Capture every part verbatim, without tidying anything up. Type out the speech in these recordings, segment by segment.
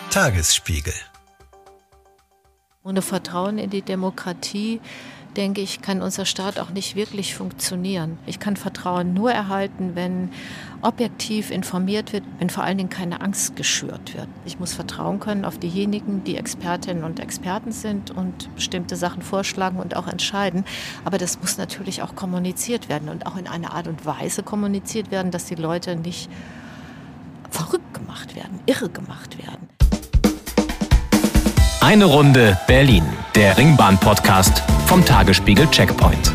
Tagesspiegel. Ohne Vertrauen in die Demokratie, denke ich, kann unser Staat auch nicht wirklich funktionieren. Ich kann Vertrauen nur erhalten, wenn objektiv informiert wird, wenn vor allen Dingen keine Angst geschürt wird. Ich muss vertrauen können auf diejenigen, die Expertinnen und Experten sind und bestimmte Sachen vorschlagen und auch entscheiden. Aber das muss natürlich auch kommuniziert werden und auch in einer Art und Weise kommuniziert werden, dass die Leute nicht verrückt gemacht werden, irre gemacht werden. Eine Runde Berlin, der Ringbahn-Podcast vom Tagesspiegel Checkpoint.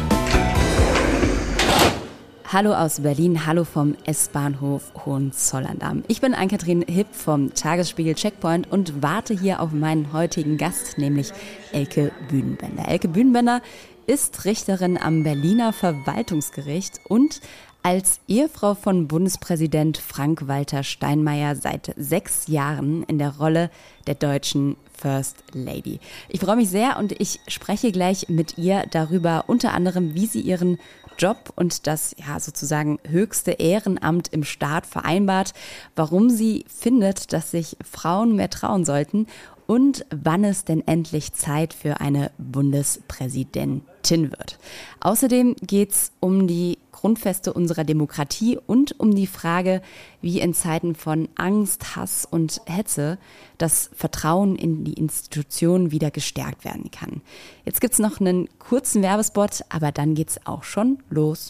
Hallo aus Berlin, hallo vom S-Bahnhof Hohenzollern-Damm. Ich bin Ann-Kathrin Hipp vom Tagesspiegel Checkpoint und warte hier auf meinen heutigen Gast, nämlich Elke Bühnenbender. Elke Bühnenbender ist Richterin am Berliner Verwaltungsgericht und als Ehefrau von Bundespräsident Frank-Walter Steinmeier seit sechs Jahren in der Rolle der deutschen First Lady. Ich freue mich sehr und ich spreche gleich mit ihr darüber, unter anderem, wie sie ihren Job und das ja sozusagen höchste Ehrenamt im Staat vereinbart, warum sie findet, dass sich Frauen mehr trauen sollten und wann es denn endlich Zeit für eine Bundespräsidentin wird. Außerdem geht es um die Grundfeste unserer Demokratie und um die Frage, wie in Zeiten von Angst, Hass und Hetze das Vertrauen in die Institutionen wieder gestärkt werden kann. Jetzt gibt's noch einen kurzen Werbespot, aber dann geht's auch schon los.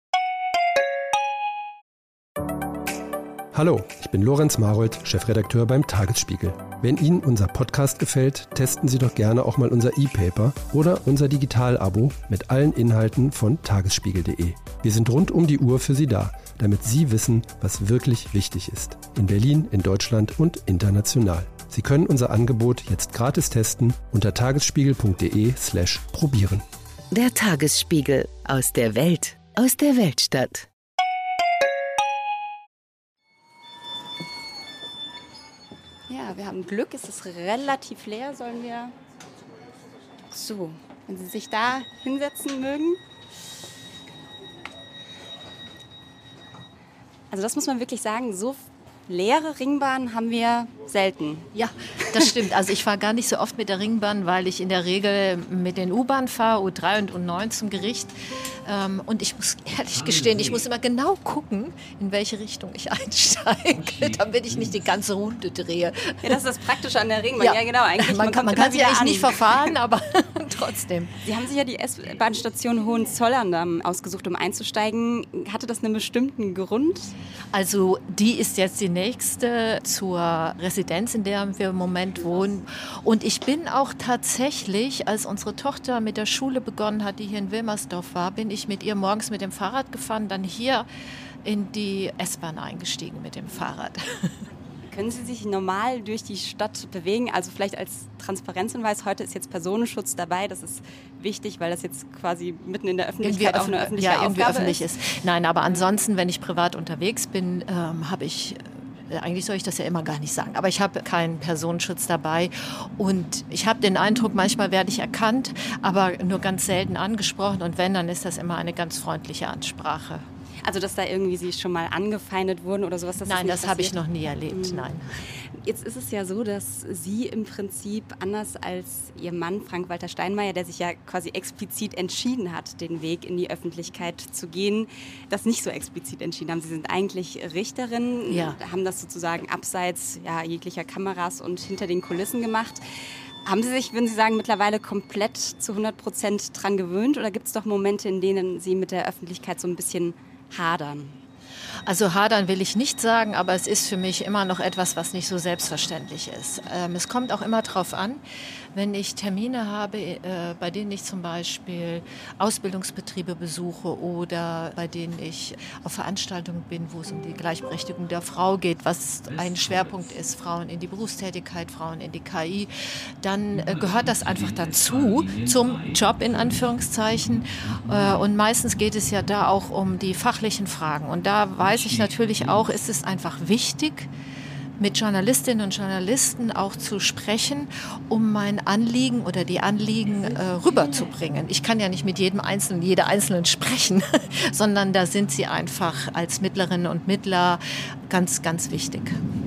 Hallo, ich bin Lorenz Marold, Chefredakteur beim Tagesspiegel. Wenn Ihnen unser Podcast gefällt, testen Sie doch gerne auch mal unser E-Paper oder unser Digital-Abo mit allen Inhalten von tagesspiegel punkt de. Wir sind rund um die Uhr für Sie da, damit Sie wissen, was wirklich wichtig ist. In Berlin, in Deutschland und international. Sie können unser Angebot jetzt gratis testen unter tagesspiegel punkt de slash probieren. Der Tagesspiegel aus der Welt, aus der Weltstadt. Ja, wir haben Glück, es ist relativ leer, sollen wir... So, wenn Sie sich da hinsetzen mögen. Also das muss man wirklich sagen, so leere Ringbahnen haben wir selten. Ja, das stimmt. Also ich fahre gar nicht so oft mit der Ringbahn, weil ich in der Regel mit den U-Bahn fahre, U drei und U neun zum Gericht. Und ich muss ehrlich gestehen, ich muss immer genau gucken, in welche Richtung ich einsteige, damit ich nicht die ganze Runde drehe. Ja, das ist das Praktische an der Ringbahn. Ja, ja genau. Eigentlich, man, man kann, man kann sich eigentlich nicht verfahren, aber trotzdem. Sie haben sich ja die S-Bahn-Station Hohenzollern ausgesucht, um einzusteigen. Hatte das einen bestimmten Grund? Also die ist jetzt die nächste zur Residenz, in der wir im Moment wohnen. Und ich bin auch tatsächlich, als unsere Tochter mit der Schule begonnen hat, die hier in Wilmersdorf war, bin ich mit ihr morgens mit dem Fahrrad gefahren, dann hier in die S-Bahn eingestiegen mit dem Fahrrad. Können Sie sich normal durch die Stadt bewegen? Also vielleicht als Transparenzhinweis, heute ist jetzt Personenschutz dabei. Das ist wichtig, weil das jetzt quasi mitten in der Öffentlichkeit auch eine öffentliche ja, irgendwie Aufgabe öffentlich ist. ist. Nein, aber ansonsten, wenn ich privat unterwegs bin, ähm, habe ich... Eigentlich soll ich das ja immer gar nicht sagen, aber ich habe keinen Personenschutz dabei und ich habe den Eindruck, manchmal werde ich erkannt, aber nur ganz selten angesprochen und wenn, dann ist das immer eine ganz freundliche Ansprache. Also, dass da irgendwie Sie schon mal angefeindet wurden oder sowas? Das nein, das habe ich noch nie erlebt, mhm. nein. Jetzt ist es ja so, dass Sie im Prinzip, anders als Ihr Mann Frank-Walter Steinmeier, der sich ja quasi explizit entschieden hat, den Weg in die Öffentlichkeit zu gehen, das nicht so explizit entschieden haben. Sie sind eigentlich Richterin, ja. haben das sozusagen abseits ja, jeglicher Kameras und hinter den Kulissen gemacht. Haben Sie sich, würden Sie sagen, mittlerweile komplett zu hundert Prozent dran gewöhnt oder gibt es doch Momente, in denen Sie mit der Öffentlichkeit so ein bisschen hadern? Also hadern will ich nicht sagen, aber es ist für mich immer noch etwas, was nicht so selbstverständlich ist. Ähm, es kommt auch immer darauf an, wenn ich Termine habe, äh, bei denen ich zum Beispiel Ausbildungsbetriebe besuche oder bei denen ich auf Veranstaltungen bin, wo es um die Gleichberechtigung der Frau geht, was ein Schwerpunkt ist, Frauen in die Berufstätigkeit, Frauen in die K I, dann äh, gehört das einfach dazu, zum Job in Anführungszeichen. Äh, und meistens geht es ja da auch um die fachlichen Fragen. Und da weiß ich natürlich auch, ist es einfach wichtig, mit Journalistinnen und Journalisten auch zu sprechen, um mein Anliegen oder die Anliegen äh, rüberzubringen. Ich kann ja nicht mit jedem Einzelnen, jeder Einzelnen sprechen, sondern da sind sie einfach als Mittlerinnen und Mittler ganz, ganz wichtig.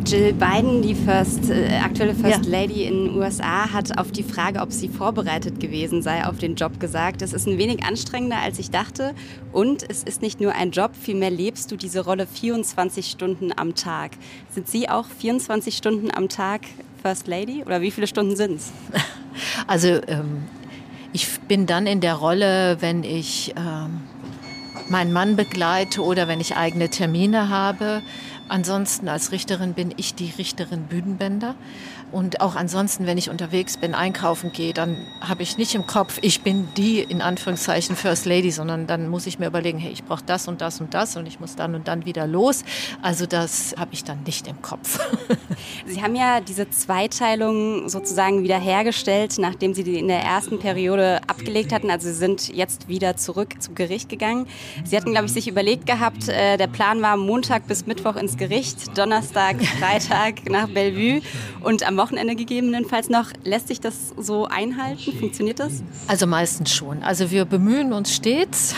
Jill Biden, die First, äh, aktuelle First Ja. Lady in den U S A, hat auf die Frage, ob sie vorbereitet gewesen sei auf den Job gesagt, es ist ein wenig anstrengender, als ich dachte. Und es ist nicht nur ein Job, vielmehr lebst du diese Rolle vierundzwanzig Stunden am Tag. Sind Sie auch vierundzwanzig Stunden am Tag First Lady? Oder wie viele Stunden sind es? Also ähm, ich bin dann in der Rolle, wenn ich ähm, meinen Mann begleite oder wenn ich eigene Termine habe. Ansonsten als Richterin bin ich die Richterin Bühnenbänder. Und auch ansonsten, wenn ich unterwegs bin, einkaufen gehe, dann habe ich nicht im Kopf, ich bin die, in Anführungszeichen, First Lady, sondern dann muss ich mir überlegen, hey, ich brauche das und das und das und ich muss dann und dann wieder los. Also das habe ich dann nicht im Kopf. Sie haben ja diese Zweiteilung sozusagen wieder hergestellt, nachdem Sie die in der ersten Periode abgelegt hatten. Also Sie sind jetzt wieder zurück zum Gericht gegangen. Sie hatten, glaube ich, sich überlegt gehabt, äh, der Plan war Montag bis Mittwoch ins Gericht, Donnerstag, Freitag nach Bellevue und am Wochenende gegebenenfalls noch. Lässt sich das so einhalten? Funktioniert das? Also meistens schon. Also wir bemühen uns stets.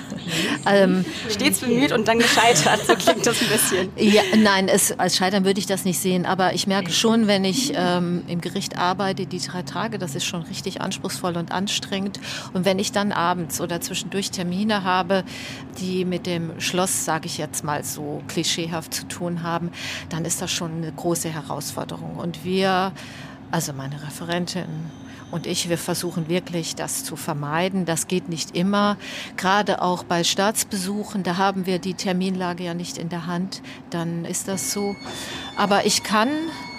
ähm, Stets bemüht und dann gescheitert, so klingt das ein bisschen. Ja, nein, es, als Scheitern würde ich das nicht sehen, aber ich merke schon, wenn ich ähm, im Gericht arbeite, die drei Tage, das ist schon richtig anspruchsvoll und anstrengend. Und wenn ich dann abends oder zwischendurch Termine habe, die mit dem Schloss, sage ich jetzt mal so klischeehaft zu tun haben, dann ist das schon eine große Herausforderung. Und wir, also meine Referentin und ich, wir versuchen wirklich, das zu vermeiden. Das geht nicht immer. Gerade auch bei Staatsbesuchen, da haben wir die Terminlage ja nicht in der Hand. Dann ist das so. Aber ich kann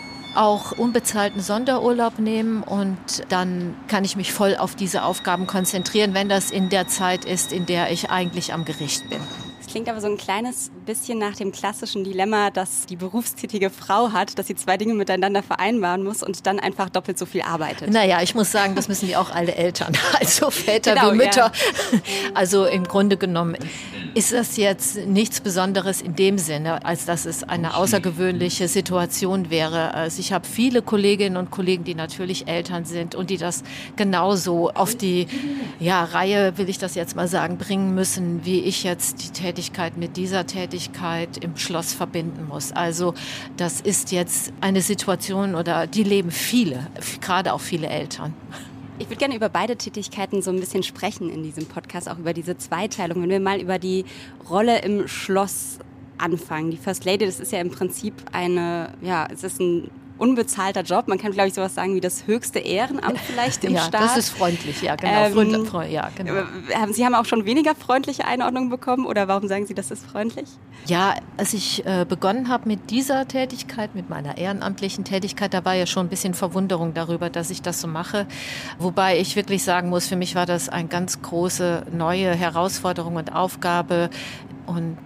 auch unbezahlten Sonderurlaub nehmen und dann kann ich mich voll auf diese Aufgaben konzentrieren, wenn das in der Zeit ist, in der ich eigentlich am Gericht bin. Das klingt aber so ein kleines bisschen nach dem klassischen Dilemma, das die berufstätige Frau hat, dass sie zwei Dinge miteinander vereinbaren muss und dann einfach doppelt so viel arbeitet. Naja, ich muss sagen, das müssen ja auch alle Eltern, also Väter Genau, wie Mütter. Ja. Also im Grunde genommen ist das jetzt nichts Besonderes in dem Sinne, als dass es eine außergewöhnliche Situation wäre. Also ich habe viele Kolleginnen und Kollegen, die natürlich Eltern sind und die das genauso auf die ja, Reihe, will ich das jetzt mal sagen, bringen müssen, wie ich jetzt die Tätigkeit mit dieser Tätigkeit im Schloss verbinden muss. Also das ist jetzt eine Situation, oder die leben viele, gerade auch viele Eltern. Ich würde gerne über beide Tätigkeiten so ein bisschen sprechen in diesem Podcast, auch über diese Zweiteilung. Wenn wir mal über die Rolle im Schloss anfangen. Die First Lady, das ist ja im Prinzip eine, ja, es ist ein unbezahlter Job. Man kann, glaube ich, sowas sagen wie das höchste Ehrenamt vielleicht im ja, Staat. Das ist freundlich, ja, genau. Ähm, Freund, Freund, ja, genau. Sie haben auch schon weniger freundliche Einordnungen bekommen, oder warum sagen Sie, das ist freundlich? Ja, als ich äh, begonnen habe mit dieser Tätigkeit, mit meiner ehrenamtlichen Tätigkeit, da war ja schon ein bisschen Verwunderung darüber, dass ich das so mache. Wobei ich wirklich sagen muss, für mich war das eine ganz große neue Herausforderung und Aufgabe und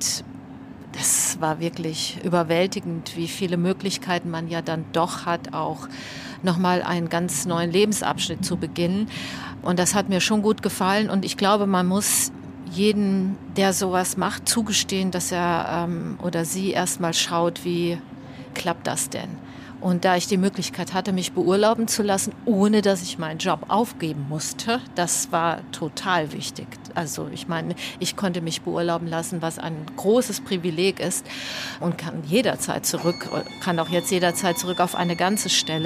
das war wirklich überwältigend, wie viele Möglichkeiten man ja dann doch hat, auch nochmal einen ganz neuen Lebensabschnitt zu beginnen. Und das hat mir schon gut gefallen. Und ich glaube, man muss jedem, der sowas macht, zugestehen, dass er ähm, oder sie erstmal schaut, wie klappt das denn? Und da ich die Möglichkeit hatte, mich beurlauben zu lassen, ohne dass ich meinen Job aufgeben musste, das war total wichtig. Also ich meine, ich konnte mich beurlauben lassen, was ein großes Privileg ist und kann jederzeit zurück, kann auch jetzt jederzeit zurück auf eine ganze Stelle.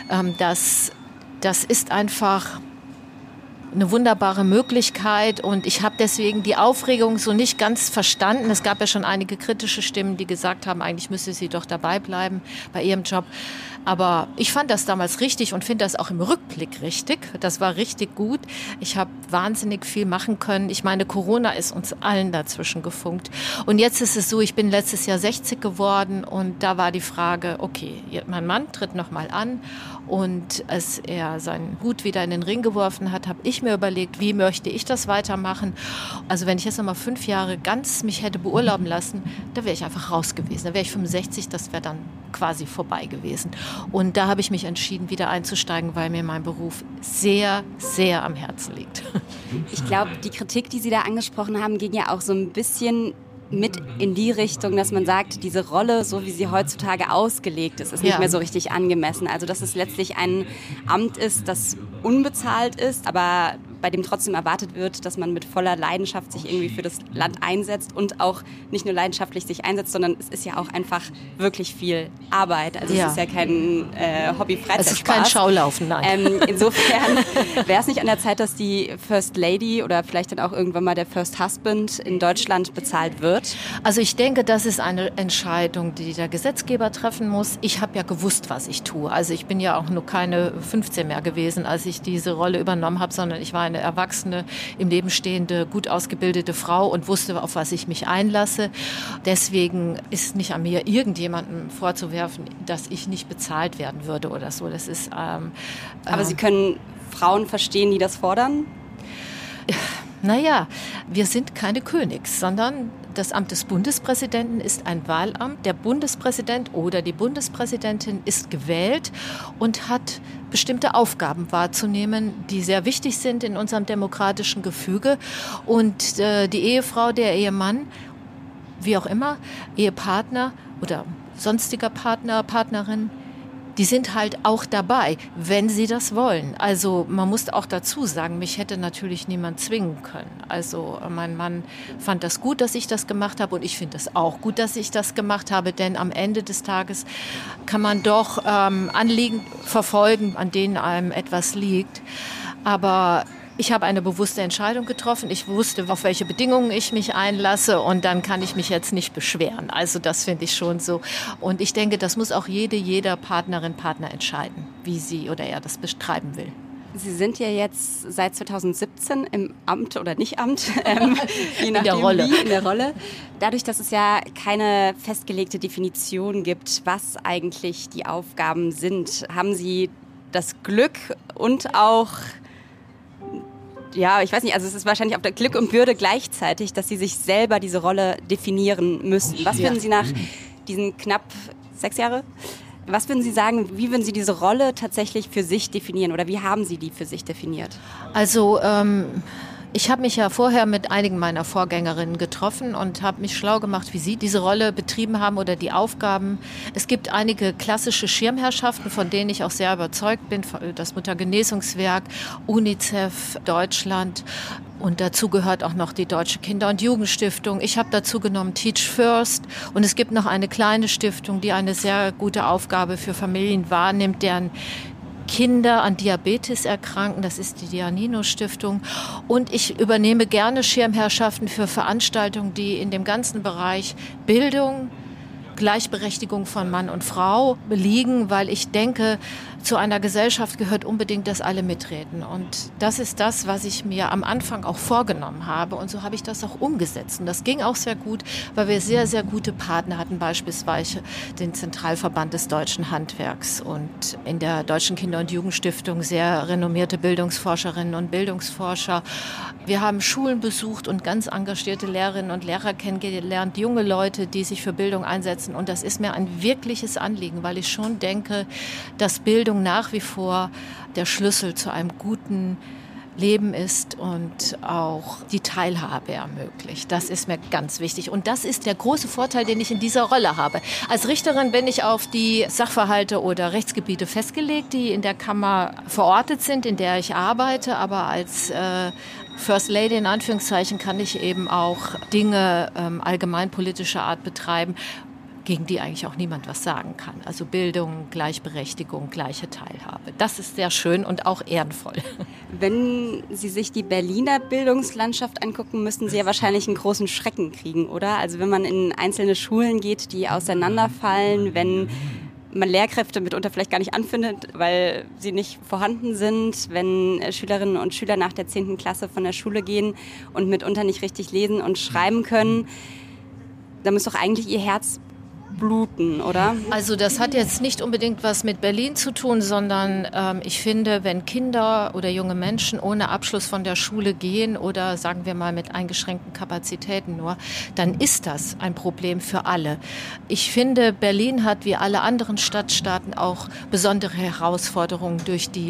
Das, das ist einfach eine wunderbare Möglichkeit und ich habe deswegen die Aufregung so nicht ganz verstanden. Es gab ja schon einige kritische Stimmen, die gesagt haben, eigentlich müsste sie doch dabei bleiben bei ihrem Job. Aber ich fand das damals richtig und finde das auch im Rückblick richtig. Das war richtig gut. Ich habe wahnsinnig viel machen können. Ich meine, Corona ist uns allen dazwischen gefunkt. Und jetzt ist es so, ich bin letztes Jahr sechzig geworden und da war die Frage, okay, mein Mann tritt nochmal an und als er seinen Hut wieder in den Ring geworfen hat, habe ich mir überlegt, wie möchte ich das weitermachen. Also wenn ich jetzt nochmal fünf Jahre ganz mich hätte beurlauben lassen, da wäre ich einfach raus gewesen. Da wäre ich fünfundsechzig, das wäre dann quasi vorbei gewesen. Und da habe ich mich entschieden, wieder einzusteigen, weil mir mein Beruf sehr, sehr am Herzen liegt. Ich glaube, die Kritik, die Sie da angesprochen haben, ging ja auch so ein bisschen mit in die Richtung, dass man sagt, diese Rolle, so wie sie heutzutage ausgelegt ist, ist nicht ja. mehr so richtig angemessen. Also dass es letztlich ein Amt ist, das unbezahlt ist, aber bei dem trotzdem erwartet wird, dass man mit voller Leidenschaft sich irgendwie für das Land einsetzt und auch nicht nur leidenschaftlich sich einsetzt, sondern es ist ja auch einfach wirklich viel Arbeit. Also ja. es ist ja kein äh, Hobby-Freizeit-Spaß. Es ist kein Schaulaufen, nein. Ähm, insofern wäre es nicht an der Zeit, dass die First Lady oder vielleicht dann auch irgendwann mal der First Husband in Deutschland bezahlt wird? Also ich denke, das ist eine Entscheidung, die der Gesetzgeber treffen muss. Ich habe ja gewusst, was ich tue. Also ich bin ja auch nur keine fünfzehn mehr gewesen, als ich diese Rolle übernommen habe, sondern ich war eine erwachsene, im Leben stehende, gut ausgebildete Frau und wusste, auf was ich mich einlasse. Deswegen ist nicht an mir, irgendjemandem vorzuwerfen, dass ich nicht bezahlt werden würde oder so. Das ist, ähm, Aber äh, Sie können Frauen verstehen, die das fordern? Naja, wir sind keine Königs, sondern das Amt des Bundespräsidenten ist ein Wahlamt. Der Bundespräsident oder die Bundespräsidentin ist gewählt und hat bestimmte Aufgaben wahrzunehmen, die sehr wichtig sind in unserem demokratischen Gefüge. Und äh, die Ehefrau, der Ehemann, wie auch immer, Ehepartner oder sonstiger Partner, Partnerin, die sind halt auch dabei, wenn sie das wollen. Also man muss auch dazu sagen, mich hätte natürlich niemand zwingen können. Also mein Mann fand das gut, dass ich das gemacht habe und ich finde es auch gut, dass ich das gemacht habe, denn am Ende des Tages kann man doch ähm, Anliegen verfolgen, an denen einem etwas liegt. Aber ich habe eine bewusste Entscheidung getroffen. Ich wusste, auf welche Bedingungen ich mich einlasse und dann kann ich mich jetzt nicht beschweren. Also das finde ich schon so. Und ich denke, das muss auch jede, jeder Partnerin, Partner entscheiden, wie sie oder er das betreiben will. Sie sind ja jetzt seit zweitausendsiebzehn im Amt oder nicht Amt, ähm, je nachdem in der Rolle. Wie, in der Rolle. Dadurch, dass es ja keine festgelegte Definition gibt, was eigentlich die Aufgaben sind, haben Sie das Glück und auch ja, ich weiß nicht, also es ist wahrscheinlich auf der Glück und Bürde gleichzeitig, dass Sie sich selber diese Rolle definieren müssen. Was würden Sie nach diesen knapp sechs Jahre, was würden Sie sagen, wie würden Sie diese Rolle tatsächlich für sich definieren oder wie haben Sie die für sich definiert? Also ähm ich habe mich ja vorher mit einigen meiner Vorgängerinnen getroffen und habe mich schlau gemacht, wie sie diese Rolle betrieben haben oder die Aufgaben. Es gibt einige klassische Schirmherrschaften, von denen ich auch sehr überzeugt bin. Das Muttergenesungswerk, UNICEF, Deutschland. Und dazu gehört auch noch die Deutsche Kinder- und Jugendstiftung. Ich habe dazu genommen Teach First. Und es gibt noch eine kleine Stiftung, die eine sehr gute Aufgabe für Familien wahrnimmt, deren Kinder an Diabetes erkranken, das ist die Dianino-Stiftung. Und ich übernehme gerne Schirmherrschaften für Veranstaltungen, die in dem ganzen Bereich Bildung, Gleichberechtigung von Mann und Frau liegen, weil ich denke, zu einer Gesellschaft gehört unbedingt, dass alle mitreden. Und das ist das, was ich mir am Anfang auch vorgenommen habe. Und so habe ich das auch umgesetzt. Und das ging auch sehr gut, weil wir sehr, sehr gute Partner hatten, beispielsweise den Zentralverband des deutschen Handwerks und in der Deutschen Kinder- und Jugendstiftung sehr renommierte Bildungsforscherinnen und Bildungsforscher. Wir haben Schulen besucht und ganz engagierte Lehrerinnen und Lehrer kennengelernt, junge Leute, die sich für Bildung einsetzen. Und das ist mir ein wirkliches Anliegen, weil ich schon denke, dass Bildung nach wie vor der Schlüssel zu einem guten Leben ist und auch die Teilhabe ermöglicht. Das ist mir ganz wichtig. Und das ist der große Vorteil, den ich in dieser Rolle habe. Als Richterin bin ich auf die Sachverhalte oder Rechtsgebiete festgelegt, die in der Kammer verortet sind, in der ich arbeite. Aber als äh, First Lady in Anführungszeichen kann ich eben auch Dinge ähm, allgemeinpolitischer Art betreiben, gegen die eigentlich auch niemand was sagen kann. Also Bildung, Gleichberechtigung, gleiche Teilhabe. Das ist sehr schön und auch ehrenvoll. Wenn Sie sich die Berliner Bildungslandschaft angucken, müssten Sie ja wahrscheinlich einen großen Schrecken kriegen, oder? Also wenn man in einzelne Schulen geht, die auseinanderfallen, wenn man Lehrkräfte mitunter vielleicht gar nicht anfindet, weil sie nicht vorhanden sind, wenn Schülerinnen und Schüler nach der zehnten Klasse von der Schule gehen und mitunter nicht richtig lesen und schreiben können, dann muss doch eigentlich Ihr Herz bluten, oder? Also das hat jetzt nicht unbedingt was mit Berlin zu tun, sondern ähm, ich finde, wenn Kinder oder junge Menschen ohne Abschluss von der Schule gehen oder sagen wir mal mit eingeschränkten Kapazitäten nur, dann ist das ein Problem für alle. Ich finde, Berlin hat wie alle anderen Stadtstaaten auch besondere Herausforderungen durch die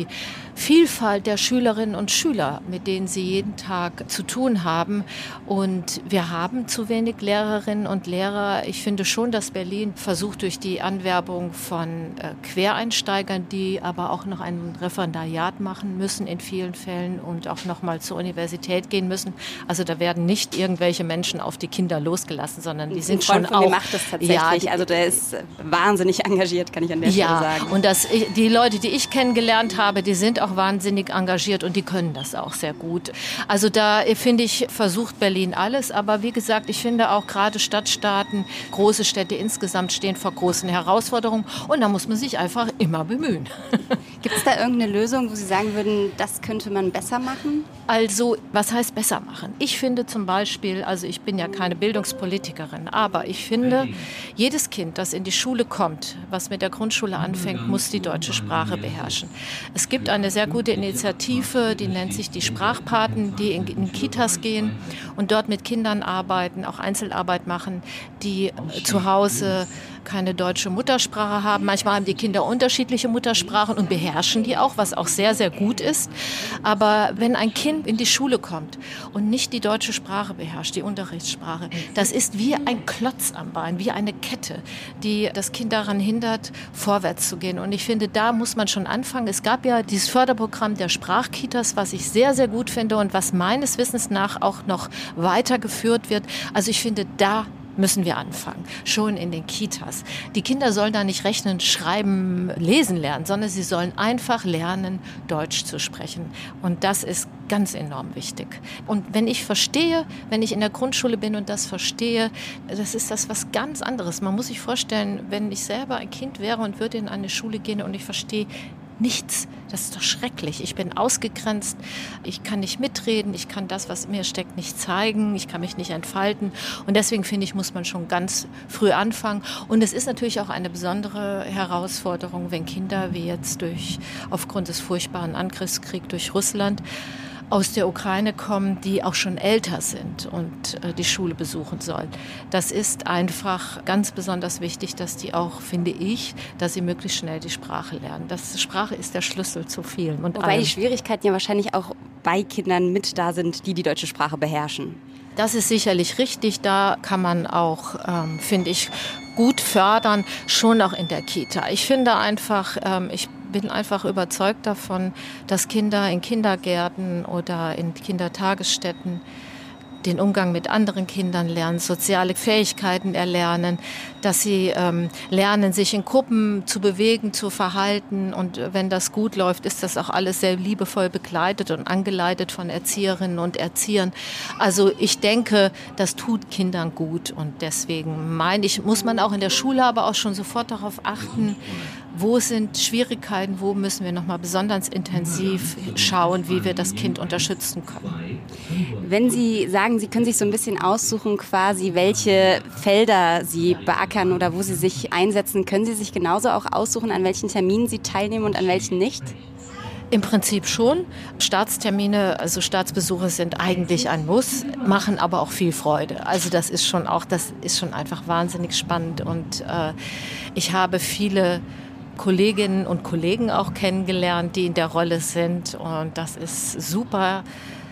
Vielfalt der Schülerinnen und Schüler, mit denen sie jeden Tag zu tun haben. Und wir haben zu wenig Lehrerinnen und Lehrer. Ich finde schon, dass Berlin versucht, durch die Anwerbung von äh, Quereinsteigern, die aber auch noch ein Referendariat machen müssen in vielen Fällen und auch noch mal zur Universität gehen müssen. Also da werden nicht irgendwelche Menschen auf die Kinder losgelassen, sondern die sind schon auch... Der macht das tatsächlich. Ja, die, also der ist wahnsinnig engagiert, kann ich an der Stelle ja, sagen. Und das, die Leute, die ich kennengelernt habe, die sind auch wahnsinnig engagiert und die können das auch sehr gut. Also da, finde ich, versucht Berlin alles. Aber wie gesagt, ich finde auch gerade Stadtstaaten, große Städte insgesamt stehen vor großen Herausforderungen. Und da muss man sich einfach immer bemühen. Gibt es da irgendeine Lösung, wo Sie sagen würden, das könnte man besser machen? Also, was heißt besser machen? Ich finde zum Beispiel, also ich bin ja keine Bildungspolitikerin, aber ich finde, jedes Kind, das in die Schule kommt, was mit der Grundschule anfängt, muss die deutsche Sprache beherrschen. Es gibt eine sehr gute Initiative, die nennt sich die Sprachpaten, die in, in Kitas gehen und dort mit Kindern arbeiten, auch Einzelarbeit machen, die zu Hause keine deutsche Muttersprache haben. Manchmal haben die Kinder unterschiedliche Muttersprachen und beherrschen die auch, was auch sehr, sehr gut ist. Aber wenn ein Kind in die Schule kommt und nicht die deutsche Sprache beherrscht, die Unterrichtssprache, das ist wie ein Klotz am Bein, wie eine Kette, die das Kind daran hindert, vorwärts zu gehen. Und ich finde, da muss man schon anfangen. Es gab ja dieses Förderprogramm der Sprachkitas, was ich sehr, sehr gut finde und was meines Wissens nach auch noch weitergeführt wird. Also ich finde, da müssen wir anfangen, schon in den Kitas. Die Kinder sollen da nicht rechnen, schreiben, lesen lernen, sondern sie sollen einfach lernen, Deutsch zu sprechen. Und das ist ganz enorm wichtig. Und wenn ich verstehe, wenn ich in der Grundschule bin und das verstehe, das ist das was ganz anderes. Man muss sich vorstellen, wenn ich selber ein Kind wäre und würde in eine Schule gehen und ich verstehe nichts. Das ist doch schrecklich. Ich bin ausgegrenzt, ich kann nicht mitreden, ich kann das, was in mir steckt, nicht zeigen, ich kann mich nicht entfalten. Und deswegen finde ich, muss man schon ganz früh anfangen. Und es ist natürlich auch eine besondere Herausforderung, wenn Kinder wie jetzt durch, aufgrund des furchtbaren Angriffskriegs durch Russland aus der Ukraine kommen, die auch schon älter sind und äh, die Schule besuchen sollen. Das ist einfach ganz besonders wichtig, dass die auch, finde ich, dass sie möglichst schnell die Sprache lernen. Das, Sprache ist der Schlüssel zu vielen. Und Wobei allem. Die Schwierigkeiten ja wahrscheinlich auch bei Kindern mit da sind, die die deutsche Sprache beherrschen. Das ist sicherlich richtig. Da kann man auch, ähm, finde ich, gut fördern, schon auch in der Kita. Ich finde einfach, ähm, ich bin einfach überzeugt davon, dass Kinder in Kindergärten oder in Kindertagesstätten den Umgang mit anderen Kindern lernen, soziale Fähigkeiten erlernen, dass sie ähm, lernen, sich in Gruppen zu bewegen, zu verhalten. Und wenn das gut läuft, ist das auch alles sehr liebevoll begleitet und angeleitet von Erzieherinnen und Erziehern. Also ich denke, das tut Kindern gut. Und deswegen meine ich, muss man auch in der Schule aber auch schon sofort darauf achten, wo sind Schwierigkeiten, wo müssen wir nochmal besonders intensiv schauen, wie wir das Kind unterstützen können. Wenn Sie sagen, Sie können sich so ein bisschen aussuchen, quasi welche Felder Sie beackern oder wo Sie sich einsetzen, können Sie sich genauso auch aussuchen, an welchen Terminen Sie teilnehmen und an welchen nicht? Im Prinzip schon. Staatstermine, also Staatsbesuche sind eigentlich ein Muss, machen aber auch viel Freude. Also das ist schon auch, das ist schon einfach wahnsinnig spannend und äh, ich habe viele Kolleginnen und Kollegen auch kennengelernt, die in der Rolle sind und das ist super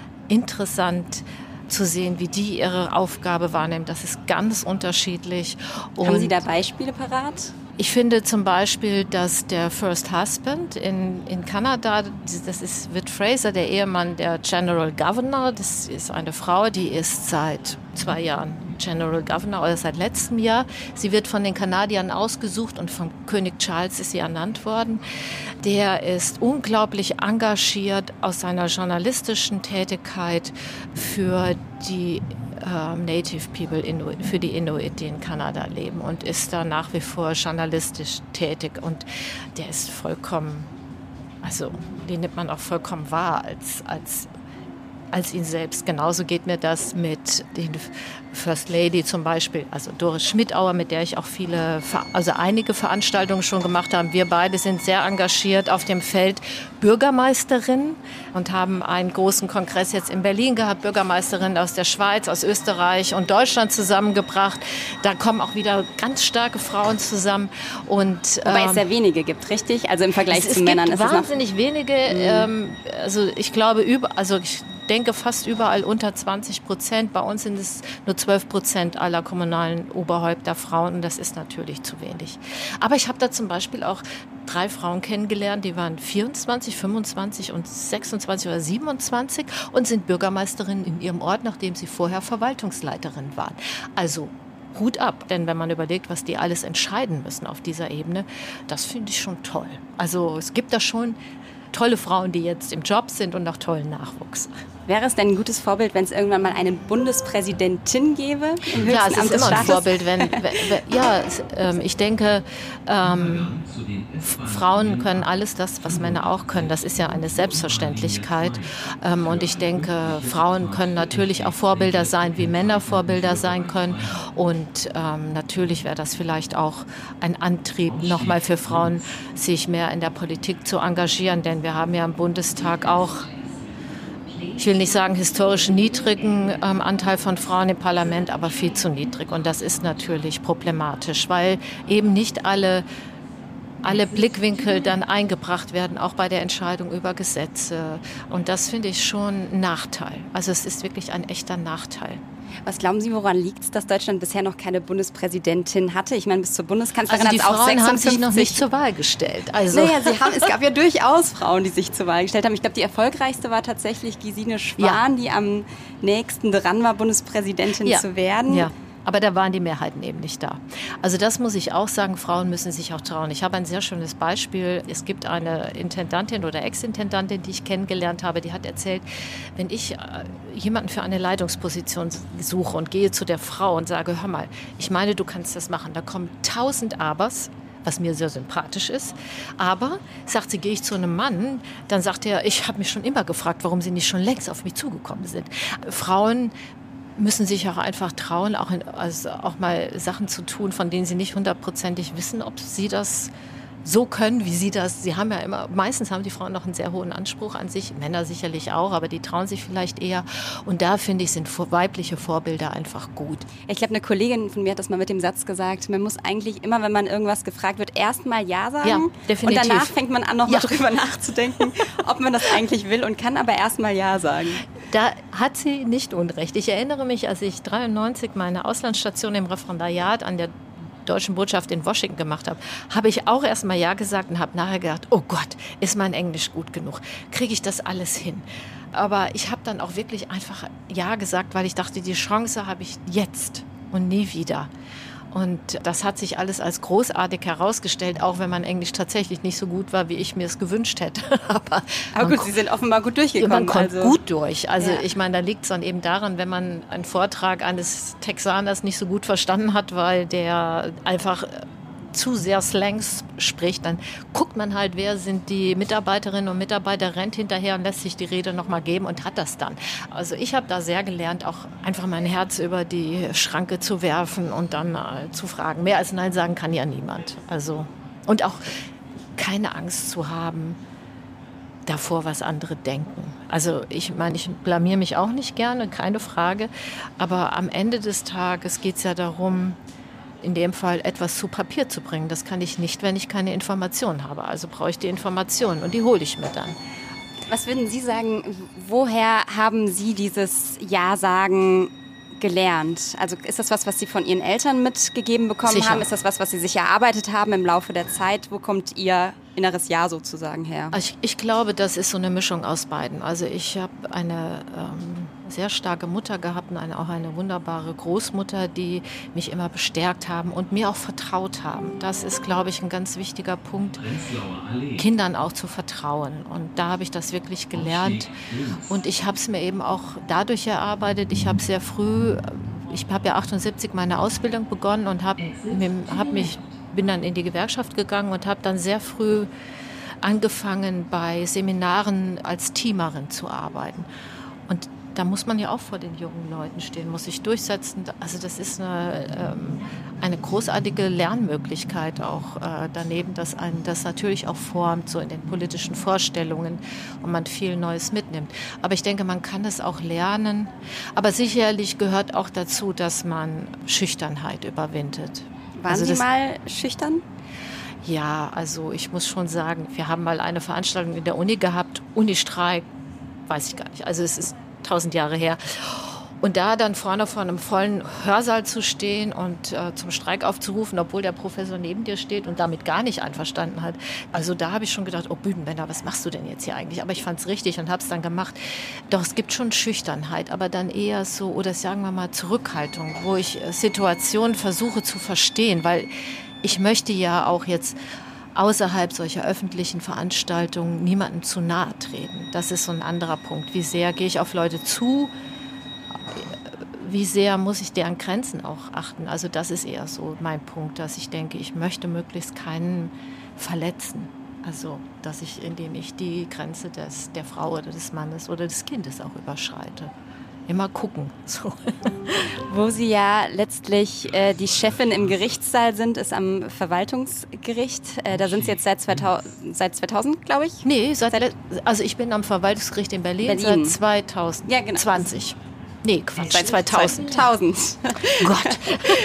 interessant zu sehen, wie die ihre Aufgabe wahrnehmen. Das ist ganz unterschiedlich. Und haben Sie da Beispiele parat? Ich finde zum Beispiel, dass der First Husband in, in Kanada, das ist Whit Fraser, der Ehemann der General Governor, das ist eine Frau, die ist seit zwei Jahren General Governor oder seit letztem Jahr. Sie wird von den Kanadiern ausgesucht und von König Charles ist sie ernannt worden. Der ist unglaublich engagiert aus seiner journalistischen Tätigkeit für die äh, Native People, Inuit, für die Inuit, die in Kanada leben und ist da nach wie vor journalistisch tätig und der ist vollkommen, also den nimmt man auch vollkommen wahr als, als als ihn selbst. Genauso geht mir das mit den First Lady zum Beispiel, also Doris Schmidauer, mit der ich auch viele, also einige Veranstaltungen schon gemacht habe. Wir beide sind sehr engagiert auf dem Feld Bürgermeisterin und haben einen großen Kongress jetzt in Berlin gehabt, Bürgermeisterinnen aus der Schweiz, aus Österreich und Deutschland zusammengebracht. Da kommen auch wieder ganz starke Frauen zusammen. Und, Wobei ähm, es sehr wenige gibt, richtig? Also im Vergleich es, zu es Männern gibt ist es wahnsinnig wenige. Mhm. Ähm, also ich glaube, über, also ich denke fast überall unter zwanzig Prozent. Bei uns sind es nur zwölf Prozent aller kommunalen Oberhäupter Frauen und das ist natürlich zu wenig. Aber ich habe da zum Beispiel auch drei Frauen kennengelernt, die waren vierundzwanzig, fünfundzwanzig und sechsundzwanzig oder siebenundzwanzig und sind Bürgermeisterinnen in ihrem Ort, nachdem sie vorher Verwaltungsleiterin waren. Also Hut ab, denn wenn man überlegt, was die alles entscheiden müssen auf dieser Ebene, das finde ich schon toll. Also es gibt da schon tolle Frauen, die jetzt im Job sind und auch tollen Nachwuchs. Wäre es denn ein gutes Vorbild, wenn es irgendwann mal eine Bundespräsidentin gäbe? Im höchsten Ja, es Amt ist des immer ein Staates? Vorbild. Wenn, wenn, ja, es, ähm, ich denke, ähm, F- Frauen können alles das, was Männer auch können. Das ist ja eine Selbstverständlichkeit. Ähm, und ich denke, Frauen können natürlich auch Vorbilder sein, wie Männer Vorbilder sein können. Und ähm, natürlich wäre das vielleicht auch ein Antrieb, nochmal für Frauen, sich mehr in der Politik zu engagieren. Denn wir haben ja im Bundestag auch, ich will nicht sagen historisch niedrigen ähm, Anteil von Frauen im Parlament, aber viel zu niedrig. Und das ist natürlich problematisch, weil eben nicht alle, alle Blickwinkel dann eingebracht werden, auch bei der Entscheidung über Gesetze. Und das finde ich schon ein Nachteil. Also es ist wirklich ein echter Nachteil. Was glauben Sie, woran liegt es, dass Deutschland bisher noch keine Bundespräsidentin hatte? Ich meine, bis zur Bundeskanzlerin Also die hat es auch Frauen haben sechsundfünfzig sich noch nicht zur Wahl gestellt. Also Naja, sie haben, es gab ja durchaus Frauen, die sich zur Wahl gestellt haben. Ich glaube, die erfolgreichste war tatsächlich Gesine Schwan, ja, die am nächsten dran war, Bundespräsidentin ja. zu werden. Ja. Aber da waren die Mehrheiten eben nicht da. Also das muss ich auch sagen, Frauen müssen sich auch trauen. Ich habe ein sehr schönes Beispiel. Es gibt eine Intendantin oder Ex-Intendantin, die ich kennengelernt habe, die hat erzählt, wenn ich jemanden für eine Leitungsposition suche und gehe zu der Frau und sage, hör mal, ich meine, du kannst das machen, da kommen tausend Abers, was mir sehr sympathisch ist. Aber, sagt sie, gehe ich zu einem Mann, dann sagt er, ich habe mich schon immer gefragt, warum sie nicht schon längst auf mich zugekommen sind. Frauen müssen sich auch einfach trauen, auch, in, also auch mal Sachen zu tun, von denen sie nicht hundertprozentig wissen, ob sie das so können, wie sie das, sie haben ja immer, meistens haben die Frauen noch einen sehr hohen Anspruch an sich, Männer sicherlich auch, aber die trauen sich vielleicht eher. Und da, finde ich, sind weibliche Vorbilder einfach gut. Ich glaube, eine Kollegin von mir hat das mal mit dem Satz gesagt, man muss eigentlich immer, wenn man irgendwas gefragt wird, erst mal Ja sagen. Ja, definitiv. Und danach fängt man an, noch ja. mal drüber nachzudenken, ob man das eigentlich will und kann aber erst mal Ja sagen. Da hat sie nicht Unrecht. Ich erinnere mich, als ich dreiundneunzig meine Auslandsstation im Referendariat an der Deutschen Botschaft in Washington gemacht habe, habe ich auch erst mal Ja gesagt und habe nachher gedacht, oh Gott, ist mein Englisch gut genug? Kriege ich das alles hin? Aber ich habe dann auch wirklich einfach Ja gesagt, weil ich dachte, die Chance habe ich jetzt und nie wieder. Und das hat sich alles als großartig herausgestellt, auch wenn mein Englisch tatsächlich nicht so gut war, wie ich mir es gewünscht hätte. Aber, Aber gut, Sie sind offenbar gut durchgekommen. Man kommt also. gut durch. Also ja. ich meine, da liegt es dann eben daran, wenn man einen Vortrag eines Texaners nicht so gut verstanden hat, weil der einfach zu sehr Slangs spricht, dann guckt man halt, wer sind die Mitarbeiterinnen und Mitarbeiter, rennt hinterher und lässt sich die Rede nochmal geben und hat das dann. Also ich habe da sehr gelernt, auch einfach mein Herz über die Schranke zu werfen und dann äh, zu fragen. Mehr als Nein sagen kann ja niemand. Also, und auch keine Angst zu haben davor, was andere denken. Also ich meine, ich blamier mich auch nicht gerne, keine Frage, aber am Ende des Tages geht es ja darum, in dem Fall etwas zu Papier zu bringen. Das kann ich nicht, wenn ich keine Informationen habe. Also brauche ich die Informationen und die hole ich mir dann. Was würden Sie sagen, woher haben Sie dieses Ja-Sagen gelernt? Also ist das was, was Sie von Ihren Eltern mitgegeben bekommen Sicher. haben? Ist das was, was Sie sich erarbeitet haben im Laufe der Zeit? Wo kommt Ihr inneres Ja sozusagen her? Ich, ich glaube, das ist so eine Mischung aus beiden. Also ich habe eine ähm, sehr starke Mutter gehabt und eine, auch eine wunderbare Großmutter, die mich immer bestärkt haben und mir auch vertraut haben. Das ist, glaube ich, ein ganz wichtiger Punkt, Kindern auch zu vertrauen. Und da habe ich das wirklich gelernt. Und ich habe es mir eben auch dadurch erarbeitet. Ich habe sehr früh, ich habe ja achtundsiebzig meine Ausbildung begonnen und habe hab mich bin dann in die Gewerkschaft gegangen und habe dann sehr früh angefangen, bei Seminaren als Teamerin zu arbeiten. Und da muss man ja auch vor den jungen Leuten stehen, muss sich durchsetzen. Also das ist eine, ähm, eine großartige Lernmöglichkeit auch äh, daneben, dass einen das natürlich auch formt, so in den politischen Vorstellungen und man viel Neues mitnimmt. Aber ich denke, man kann es auch lernen. Aber sicherlich gehört auch dazu, dass man Schüchternheit überwindet. Waren also Sie das, mal schüchtern? Ja, also ich muss schon sagen, wir haben mal eine Veranstaltung in der Uni gehabt, Unistreik, weiß ich gar nicht, also es ist tausend Jahre her. Und da dann vorne vor einem vollen Hörsaal zu stehen und äh, zum Streik aufzurufen, obwohl der Professor neben dir steht und damit gar nicht einverstanden hat. Also da habe ich schon gedacht, oh Bühnenbender, was machst du denn jetzt hier eigentlich? Aber ich fand es richtig und habe es dann gemacht. Doch es gibt schon Schüchternheit, aber dann eher so, oder sagen wir mal Zurückhaltung, wo ich äh, Situationen versuche zu verstehen, weil ich möchte ja auch jetzt außerhalb solcher öffentlichen Veranstaltungen niemandem zu nahe treten. Das ist so ein anderer Punkt. Wie sehr gehe ich auf Leute zu? Wie sehr muss ich deren Grenzen auch achten? Also das ist eher so mein Punkt, dass ich denke, ich möchte möglichst keinen verletzen. Also, dass ich, indem ich die Grenze des, der Frau oder des Mannes oder des Kindes auch überschreite. Immer gucken. So. Wo Sie ja letztlich äh, die Chefin im Gerichtssaal sind, ist am Verwaltungsgericht. Äh, da sind Sie jetzt seit zweitausend, seit zweitausend, glaube ich? Nee, seit, also ich bin am Verwaltungsgericht in Berlin, Berlin. seit zweitausend zwanzig. Ja, genau. Nee, Quatsch, seit zweitausend. zweitausend. Oh Gott.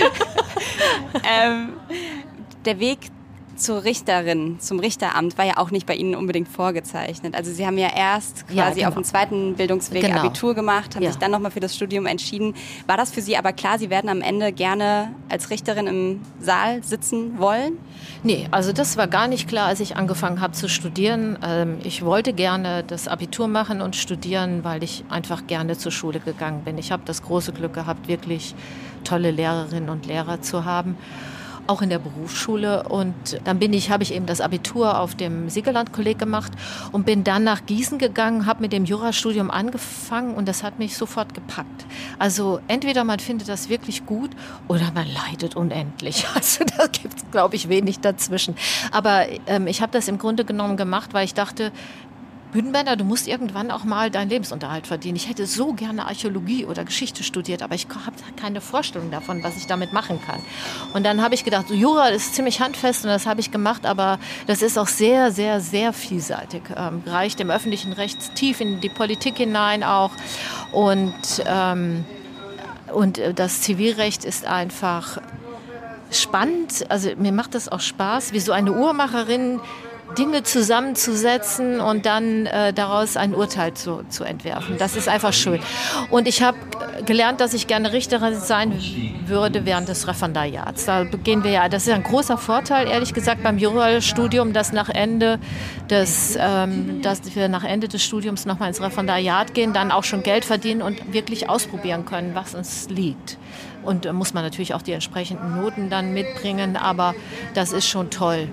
ähm, der Weg zur Richterin, zum Richteramt war ja auch nicht bei Ihnen unbedingt vorgezeichnet. Also Sie haben ja erst quasi ja, genau. auf dem zweiten Bildungsweg genau. Abitur gemacht, haben ja. sich dann nochmal für das Studium entschieden. War das für Sie aber klar, Sie werden am Ende gerne als Richterin im Saal sitzen wollen? Nee, also das war gar nicht klar, als ich angefangen habe zu studieren. Ähm, ich wollte gerne das Abitur machen und studieren, weil ich einfach gerne zur Schule gegangen bin. Ich habe das große Glück gehabt, wirklich tolle Lehrerinnen und Lehrer zu haben. Auch in der Berufsschule, und dann bin ich, habe ich eben das Abitur auf dem Siegerland-Kolleg gemacht und bin dann nach Gießen gegangen, habe mit dem Jurastudium angefangen und das hat mich sofort gepackt. Also entweder man findet das wirklich gut oder man leidet unendlich. Also da gibt es, glaube ich, wenig dazwischen. Aber ähm, ich habe das im Grunde genommen gemacht, weil ich dachte, Bühnenbender, du musst irgendwann auch mal deinen Lebensunterhalt verdienen. Ich hätte so gerne Archäologie oder Geschichte studiert, aber ich habe keine Vorstellung davon, was ich damit machen kann. Und dann habe ich gedacht, so, Jura ist ziemlich handfest und das habe ich gemacht, aber das ist auch sehr, sehr, sehr vielseitig. Ähm, reicht im öffentlichen Recht tief in die Politik hinein auch. Und, ähm, und das Zivilrecht ist einfach spannend. Also mir macht das auch Spaß, wie so eine Uhrmacherin Dinge zusammenzusetzen und dann äh, daraus ein Urteil zu, zu entwerfen. Das ist einfach schön. Und ich habe gelernt, dass ich gerne Richterin sein würde während des Referendariats. Da gehen wir ja, das ist ein großer Vorteil, ehrlich gesagt, beim Jurastudium, dass nach Ende des, ähm, dass wir nach Ende des Studiums nochmal ins Referendariat gehen, dann auch schon Geld verdienen und wirklich ausprobieren können, was uns liegt. Und äh, muss man natürlich auch die entsprechenden Noten dann mitbringen, aber das ist schon toll.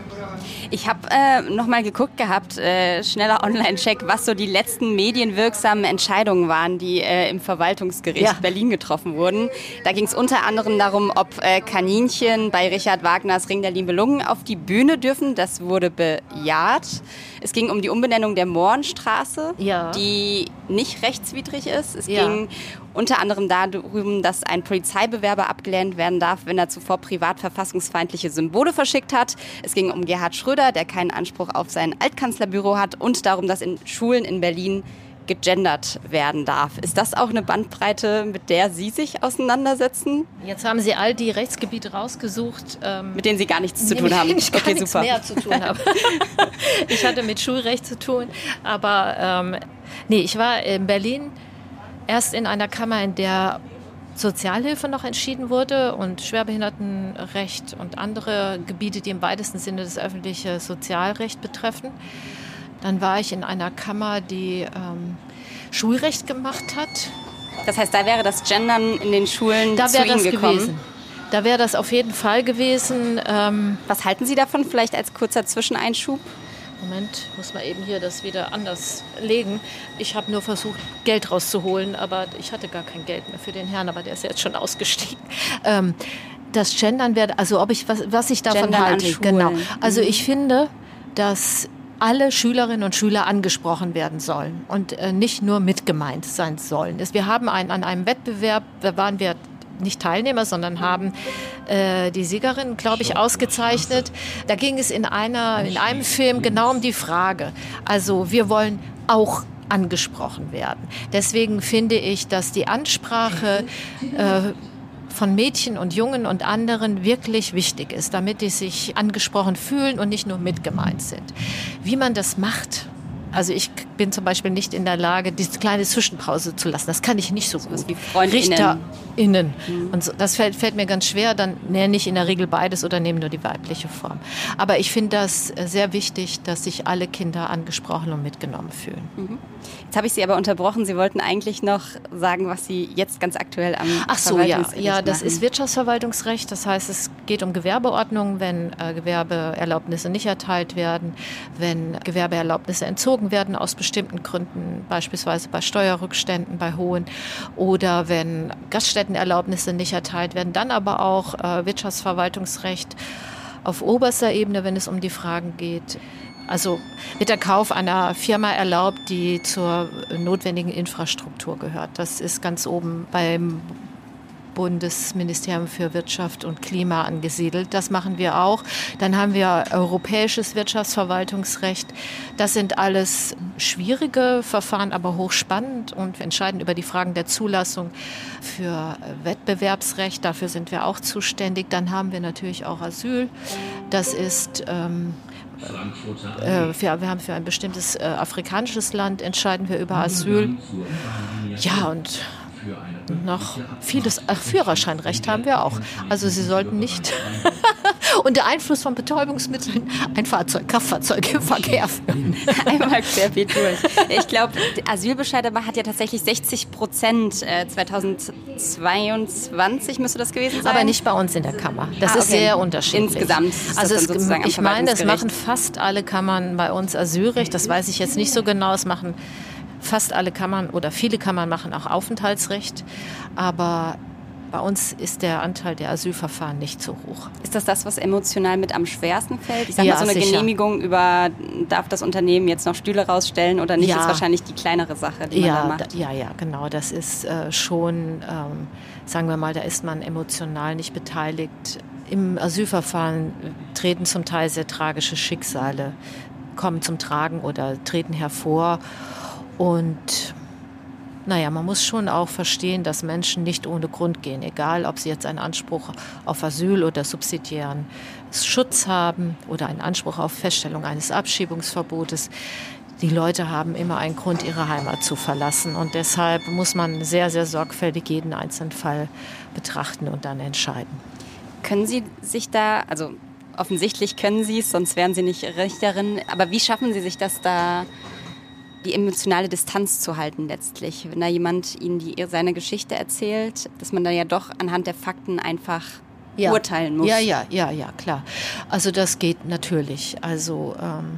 Ich habe äh, nochmal geguckt gehabt, äh, schneller Online-Check, was so die letzten medienwirksamen Entscheidungen waren, die äh, im Verwaltungsgericht ja. Berlin getroffen wurden. Da ging es unter anderem darum, ob äh, Kaninchen bei Richard Wagners Ring der Nibelungen auf die Bühne dürfen. Das wurde bejaht. Es ging um die Umbenennung der Mohrenstraße, ja. die nicht rechtswidrig ist. Es ja. ging unter anderem darum, dass ein Polizeibewerber abgelehnt werden darf, wenn er zuvor privat verfassungsfeindliche Symbole verschickt hat. Es ging um Gerhard Schröder, der keinen Anspruch auf sein Altkanzlerbüro hat, und darum, dass in Schulen in Berlin gegendert werden darf. Ist das auch eine Bandbreite, mit der Sie sich auseinandersetzen? Jetzt haben Sie all die Rechtsgebiete rausgesucht, ähm, mit denen Sie gar nichts zu tun haben. Ich gar okay, nichts super. mehr zu tun habe. Ich hatte mit Schulrecht zu tun, aber ähm, nee, ich war in Berlin erst in einer Kammer, in der Sozialhilfe noch entschieden wurde und Schwerbehindertenrecht und andere Gebiete, die im weitesten Sinne das öffentliche Sozialrecht betreffen. Dann war ich in einer Kammer, die ähm, Schulrecht gemacht hat. Das heißt, da wäre das Gendern in den Schulen da zu Ihnen das gekommen? Gewesen. Da wäre das auf jeden Fall gewesen. Ähm, Was halten Sie davon, vielleicht als kurzer Zwischeneinschub? Moment, muss man eben hier das wieder anders legen. Ich habe nur versucht, Geld rauszuholen, aber ich hatte gar kein Geld mehr für den Herrn, aber der ist ja jetzt schon ausgestiegen. Ähm, das Gendern wäre, also ob ich was, was ich davon Gendern halte. Genau. Also mhm. ich finde, dass alle Schülerinnen und Schüler angesprochen werden sollen und äh, nicht nur mitgemeint sein sollen. Wir haben ein, an einem Wettbewerb, da waren wir nicht Teilnehmer, sondern haben äh, die Siegerin, glaube ich, ausgezeichnet. Da ging es in, einer, in einem Film genau um die Frage. Also wir wollen auch angesprochen werden. Deswegen finde ich, dass die Ansprache äh, von Mädchen und Jungen und anderen wirklich wichtig ist, damit die sich angesprochen fühlen und nicht nur mitgemeint sind. Wie man das macht, also ich bin zum Beispiel nicht in der Lage, diese kleine Zwischenpause zu lassen. Das kann ich nicht so gut. Wie FreundInnen. RichterInnen. Mhm. Und so, das fällt, fällt mir ganz schwer. Dann nenne ich in der Regel beides oder nehme nur die weibliche Form. Aber ich finde das sehr wichtig, dass sich alle Kinder angesprochen und mitgenommen fühlen. Mhm. Jetzt habe ich Sie aber unterbrochen. Sie wollten eigentlich noch sagen, was Sie jetzt ganz aktuell am Ach so, ja, Verwaltungsgericht ja, das machen. ist Wirtschaftsverwaltungsrecht. Das heißt, es geht um Gewerbeordnung, wenn äh, Gewerbeerlaubnisse nicht erteilt werden, wenn Gewerbeerlaubnisse entzogen werden aus bestimmten Gründen, beispielsweise bei Steuerrückständen, bei hohen, oder wenn Gaststättenerlaubnisse nicht erteilt werden. Dann aber auch äh, Wirtschaftsverwaltungsrecht auf oberster Ebene, wenn es um die Fragen geht. Also wird der Kauf einer Firma erlaubt, die zur notwendigen Infrastruktur gehört. Das ist ganz oben beim Bundesministerium für Wirtschaft und Klima angesiedelt. Das machen wir auch. Dann haben wir europäisches Wirtschaftsverwaltungsrecht. Das sind alles schwierige Verfahren, aber hochspannend, und wir entscheiden über die Fragen der Zulassung für Wettbewerbsrecht. Dafür sind wir auch zuständig. Dann haben wir natürlich auch Asyl. Das ist ähm, Äh, für, wir haben für ein bestimmtes äh, afrikanisches Land entscheiden wir über Asyl. Ja, und noch vieles, ach, Führerscheinrecht haben wir auch. Also Sie sollten nicht unter Einfluss von Betäubungsmitteln ein Fahrzeug, Kraftfahrzeug im Verkehr führen. Einmal querbeet durch. Ich glaube, Asylbescheid aber hat ja tatsächlich sechzig Prozent äh, zweitausendzweiundzwanzig müsste das gewesen sein. Aber nicht bei uns in der Kammer. Das ah, okay. ist sehr unterschiedlich. Insgesamt ist also das es, dann sozusagen ich am meine, das Verwaltungsgericht. machen fast alle Kammern bei uns Asylrecht. Das weiß ich jetzt nicht so genau. Es machen fast alle Kammern oder viele Kammern machen auch Aufenthaltsrecht. Aber bei uns ist der Anteil der Asylverfahren nicht so hoch. Ist das das, was emotional mit am schwersten fällt? Ich sage Ja, mal, so eine sicher. Genehmigung über, darf das Unternehmen jetzt noch Stühle rausstellen oder nicht, Ja. ist wahrscheinlich die kleinere Sache, die man da Ja, macht. da, ja, ja, genau. Das ist äh, schon, ähm, sagen wir mal, da ist man emotional nicht beteiligt. Im Asylverfahren treten zum Teil sehr tragische Schicksale, kommen zum Tragen oder treten hervor. Und naja, man muss schon auch verstehen, dass Menschen nicht ohne Grund gehen, egal ob sie jetzt einen Anspruch auf Asyl oder subsidiären Schutz haben oder einen Anspruch auf Feststellung eines Abschiebungsverbotes. Die Leute haben immer einen Grund, ihre Heimat zu verlassen, und deshalb muss man sehr, sehr sorgfältig jeden einzelnen Fall betrachten und dann entscheiden. Können Sie sich da, also offensichtlich können Sie es, sonst wären Sie nicht Richterin, aber wie schaffen Sie sich das da, die emotionale Distanz zu halten letztlich? Wenn da jemand Ihnen die, seine Geschichte erzählt, dass man da ja doch anhand der Fakten einfach Ja. urteilen muss. Ja, ja, ja, ja, klar. Also das geht natürlich. Also ähm,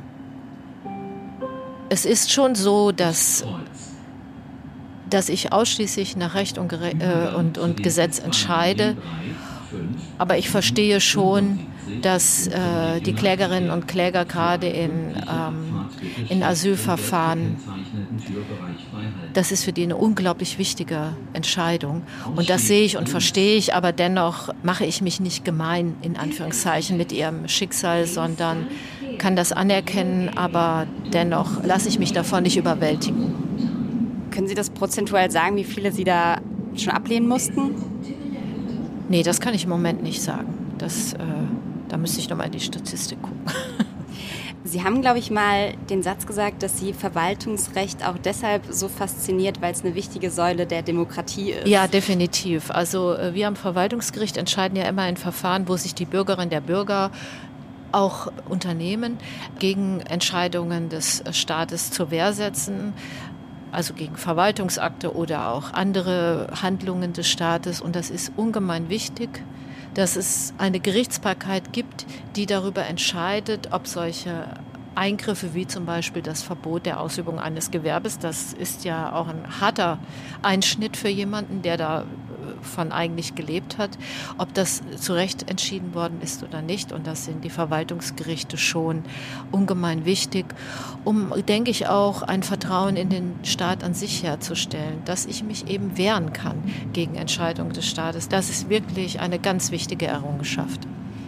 es ist schon so, dass, dass ich ausschließlich nach Recht und, Gere- äh, und, und Gesetz entscheide. Aber ich verstehe schon, dass äh, die Klägerinnen und Kläger gerade in, ähm, in Asylverfahren, das ist für die eine unglaublich wichtige Entscheidung. Und das sehe ich und verstehe ich, aber dennoch mache ich mich nicht gemein, in Anführungszeichen, mit ihrem Schicksal, sondern kann das anerkennen, aber dennoch lasse ich mich davon nicht überwältigen. Können Sie das prozentual sagen, wie viele Sie da schon ablehnen mussten? Nee, das kann ich im Moment nicht sagen. Das, äh, da müsste ich nochmal in die Statistik gucken. Sie haben, glaube ich, mal den Satz gesagt, dass Sie Verwaltungsrecht auch deshalb so fasziniert, weil es eine wichtige Säule der Demokratie ist. Ja, definitiv. Also äh, wir am Verwaltungsgericht entscheiden ja immer in Verfahren, wo sich die Bürgerinnen der Bürger, auch Unternehmen, gegen Entscheidungen des Staates zur Wehr setzen. Also gegen Verwaltungsakte oder auch andere Handlungen des Staates. Und das ist ungemein wichtig, dass es eine Gerichtsbarkeit gibt, die darüber entscheidet, ob solche Eingriffe wie zum Beispiel das Verbot der Ausübung eines Gewerbes, das ist ja auch ein harter Einschnitt für jemanden, der da von eigentlich gelebt hat, ob das zu Recht entschieden worden ist oder nicht. Und das sind die Verwaltungsgerichte schon ungemein wichtig, um, denke ich, auch ein Vertrauen in den Staat an sich herzustellen, dass ich mich eben wehren kann gegen Entscheidungen des Staates. Das ist wirklich eine ganz wichtige Errungenschaft.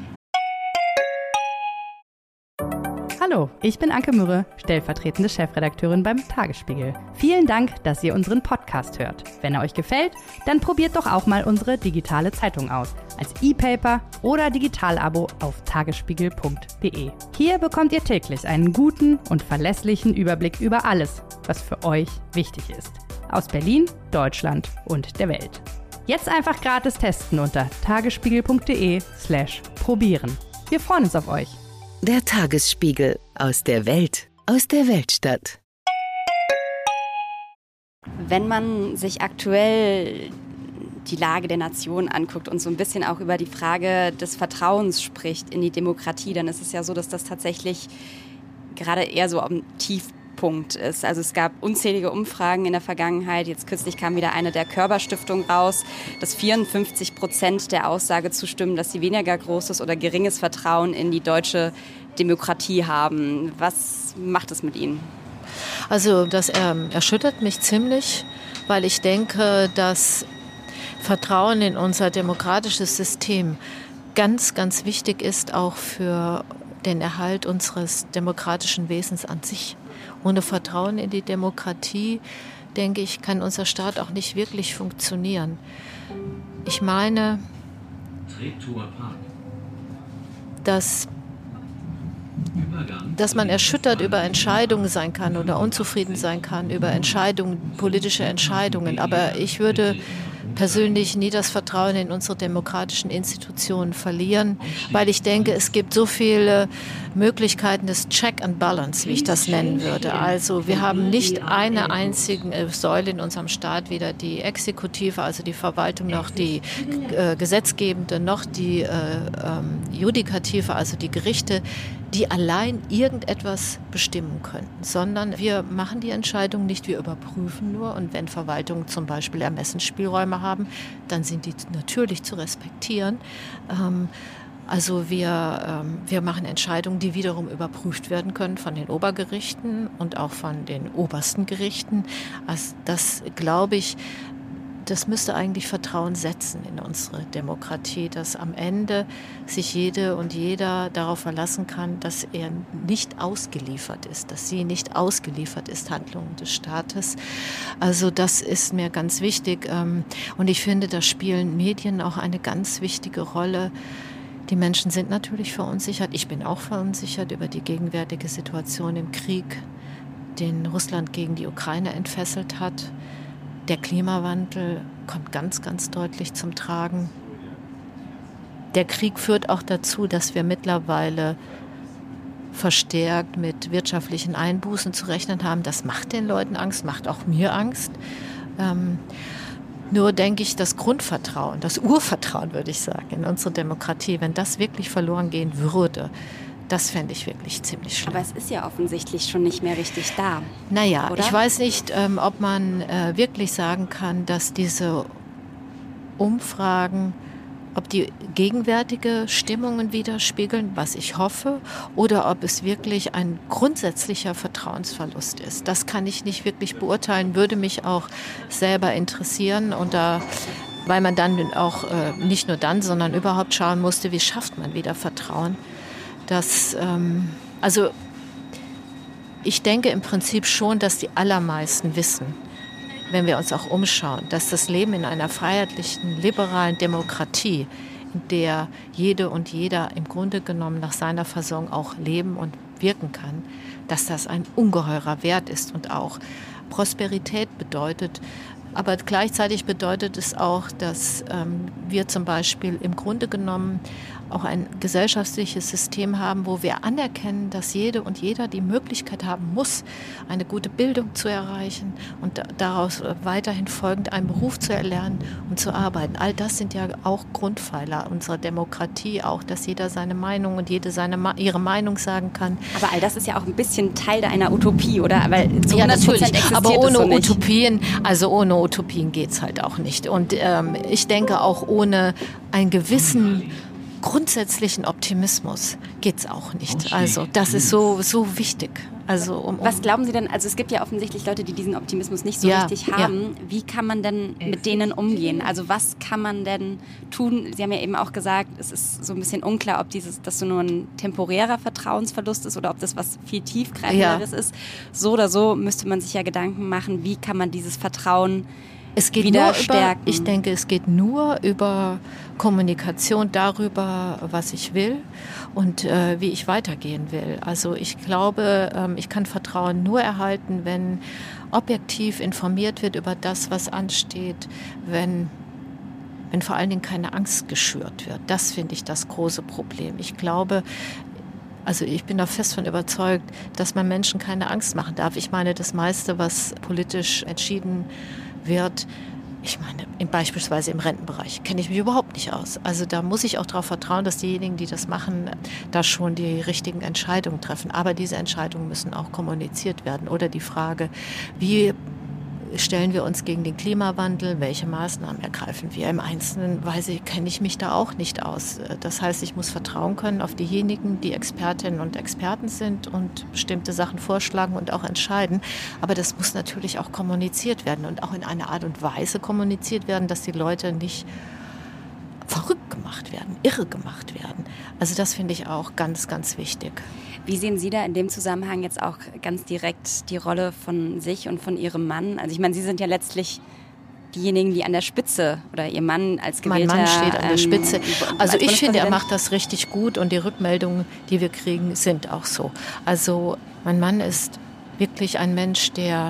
Hallo, ich bin Anke Mürre, stellvertretende Chefredakteurin beim Tagesspiegel. Vielen Dank, dass ihr unseren Podcast hört. Wenn er euch gefällt, dann probiert doch auch mal unsere digitale Zeitung aus. Als E-Paper oder Digitalabo auf tagesspiegel punkt de. Hier bekommt ihr täglich einen guten und verlässlichen Überblick über alles, was für euch wichtig ist. Aus Berlin, Deutschland und der Welt. Jetzt einfach gratis testen unter tagesspiegel punkt de slash probieren. Wir freuen uns auf euch. Der Tagesspiegel aus der Welt, aus der Weltstadt. Wenn man sich aktuell die Lage der Nation anguckt und so ein bisschen auch über die Frage des Vertrauens spricht in die Demokratie, dann ist es ja so, dass das tatsächlich gerade eher so am Tiefpunkt ist. Also es gab unzählige Umfragen in der Vergangenheit. Jetzt kürzlich kam wieder eine der Körber-Stiftung raus, dass vierundfünfzig Prozent der Aussage zustimmen, dass sie weniger großes oder geringes Vertrauen in die deutsche Demokratie haben. Was macht es mit Ihnen? Also das ähm, erschüttert mich ziemlich, weil ich denke, dass Vertrauen in unser demokratisches System ganz, ganz wichtig ist, auch für den Erhalt unseres demokratischen Wesens an sich. Ohne Vertrauen in die Demokratie, denke ich, kann unser Staat auch nicht wirklich funktionieren. Ich meine, dass, dass man erschüttert über Entscheidungen sein kann oder unzufrieden sein kann über Entscheidungen, politische Entscheidungen. Aber ich würde persönlich nie das Vertrauen in unsere demokratischen Institutionen verlieren, weil ich denke, es gibt so viele Möglichkeiten des Check and Balance, wie ich das nennen würde. Also wir haben nicht eine einzige Säule in unserem Staat, weder die Exekutive, also die Verwaltung, noch die äh, Gesetzgebende, noch die äh, ähm, Judikative, also die Gerichte, die allein irgendetwas bestimmen könnten, sondern wir machen die Entscheidung nicht, wir überprüfen nur, und wenn Verwaltungen zum Beispiel Ermessensspielräume haben, dann sind die natürlich zu respektieren. Ähm, also wir, ähm, wir machen Entscheidungen, die wiederum überprüft werden können von den Obergerichten und auch von den obersten Gerichten. Also das, glaube ich, das müsste eigentlich Vertrauen setzen in unsere Demokratie, dass am Ende sich jede und jeder darauf verlassen kann, dass er nicht ausgeliefert ist, dass sie nicht ausgeliefert ist, Handlungen des Staates. Also das ist mir ganz wichtig. Und ich finde, da spielen Medien auch eine ganz wichtige Rolle. Die Menschen sind natürlich verunsichert. Ich bin auch verunsichert über die gegenwärtige Situation im Krieg, den Russland gegen die Ukraine entfesselt hat. Der Klimawandel kommt ganz, ganz deutlich zum Tragen. Der Krieg führt auch dazu, dass wir mittlerweile verstärkt mit wirtschaftlichen Einbußen zu rechnen haben. Das macht den Leuten Angst, macht auch mir Angst. Ähm, nur denke ich, das Grundvertrauen, das Urvertrauen, würde ich sagen, in unsere Demokratie, wenn das wirklich verloren gehen würde, das fände ich wirklich ziemlich schlimm. Aber es ist ja offensichtlich schon nicht mehr richtig da. Naja, oder? Ich weiß nicht, ähm, ob man äh, wirklich sagen kann, dass diese Umfragen, ob die gegenwärtige Stimmungen widerspiegeln, was ich hoffe, oder ob es wirklich ein grundsätzlicher Vertrauensverlust ist. Das kann ich nicht wirklich beurteilen, würde mich auch selber interessieren. Und da, weil man dann auch äh, nicht nur dann, sondern überhaupt schauen musste, wie schafft man wieder Vertrauen. Das, ähm, also ich denke im Prinzip schon, dass die allermeisten wissen, wenn wir uns auch umschauen, dass das Leben in einer freiheitlichen, liberalen Demokratie, in der jede und jeder im Grunde genommen nach seiner Versorgung auch leben und wirken kann, dass das ein ungeheurer Wert ist und auch Prosperität bedeutet. Aber gleichzeitig bedeutet es auch, dass ähm, wir zum Beispiel im Grunde genommen auch ein gesellschaftliches System haben, wo wir anerkennen, dass jede und jeder die Möglichkeit haben muss, eine gute Bildung zu erreichen und daraus weiterhin folgend einen Beruf zu erlernen und zu arbeiten. All das sind ja auch Grundpfeiler unserer Demokratie, auch, dass jeder seine Meinung und jede seine, ihre Meinung sagen kann. Aber all das ist ja auch ein bisschen Teil einer Utopie, oder? Weil zu ja, hundert Prozent natürlich, existiert aber ohne es so nicht. Utopien, also ohne Utopien geht es halt auch nicht. Und ähm, ich denke, auch ohne einen gewissen grundsätzlichen Optimismus geht es auch nicht. Also das ist so, so wichtig. Also, um, um Was glauben Sie denn, also es gibt ja offensichtlich Leute, die diesen Optimismus nicht so ja, richtig haben. Ja. Wie kann man denn mit denen umgehen? Also was kann man denn tun? Sie haben ja eben auch gesagt, es ist so ein bisschen unklar, ob dieses, das so nur ein temporärer Vertrauensverlust ist oder ob das was viel tiefgreifenderes ja. ist. So oder so müsste man sich ja Gedanken machen, wie kann man dieses Vertrauen Es geht wieder nur stärken. Über, ich denke, es geht nur über Kommunikation darüber, was ich will und äh, wie ich weitergehen will. Also ich glaube, ähm, ich kann Vertrauen nur erhalten, wenn objektiv informiert wird über das, was ansteht, wenn, wenn vor allen Dingen keine Angst geschürt wird. Das finde ich das große Problem. Ich glaube, Also ich bin da fest von überzeugt, dass man Menschen keine Angst machen darf. Ich meine, das meiste, was politisch entschieden wird, ich meine, in, beispielsweise im Rentenbereich, kenne ich mich überhaupt nicht aus. Also da muss ich auch darauf vertrauen, dass diejenigen, die das machen, da schon die richtigen Entscheidungen treffen. Aber diese Entscheidungen müssen auch kommuniziert werden. Oder die Frage, wie stellen wir uns gegen den Klimawandel, welche Maßnahmen ergreifen wir? Im Einzelnen weiß ich, kenne ich mich da auch nicht aus. Das heißt, ich muss vertrauen können auf diejenigen, die Expertinnen und Experten sind und bestimmte Sachen vorschlagen und auch entscheiden. Aber das muss natürlich auch kommuniziert werden und auch in einer Art und Weise kommuniziert werden, dass die Leute nicht verrückt gemacht werden, irre gemacht werden. Also das finde ich auch ganz, ganz wichtig. Wie sehen Sie da in dem Zusammenhang jetzt auch ganz direkt die Rolle von sich und von Ihrem Mann? Also ich meine, Sie sind ja letztlich diejenigen, die an der Spitze oder Ihr Mann als gewählter... Mein Mann steht an der ähm, Spitze. Also als ich finde, er macht das richtig gut und die Rückmeldungen, die wir kriegen, sind auch so. Also mein Mann ist wirklich ein Mensch, der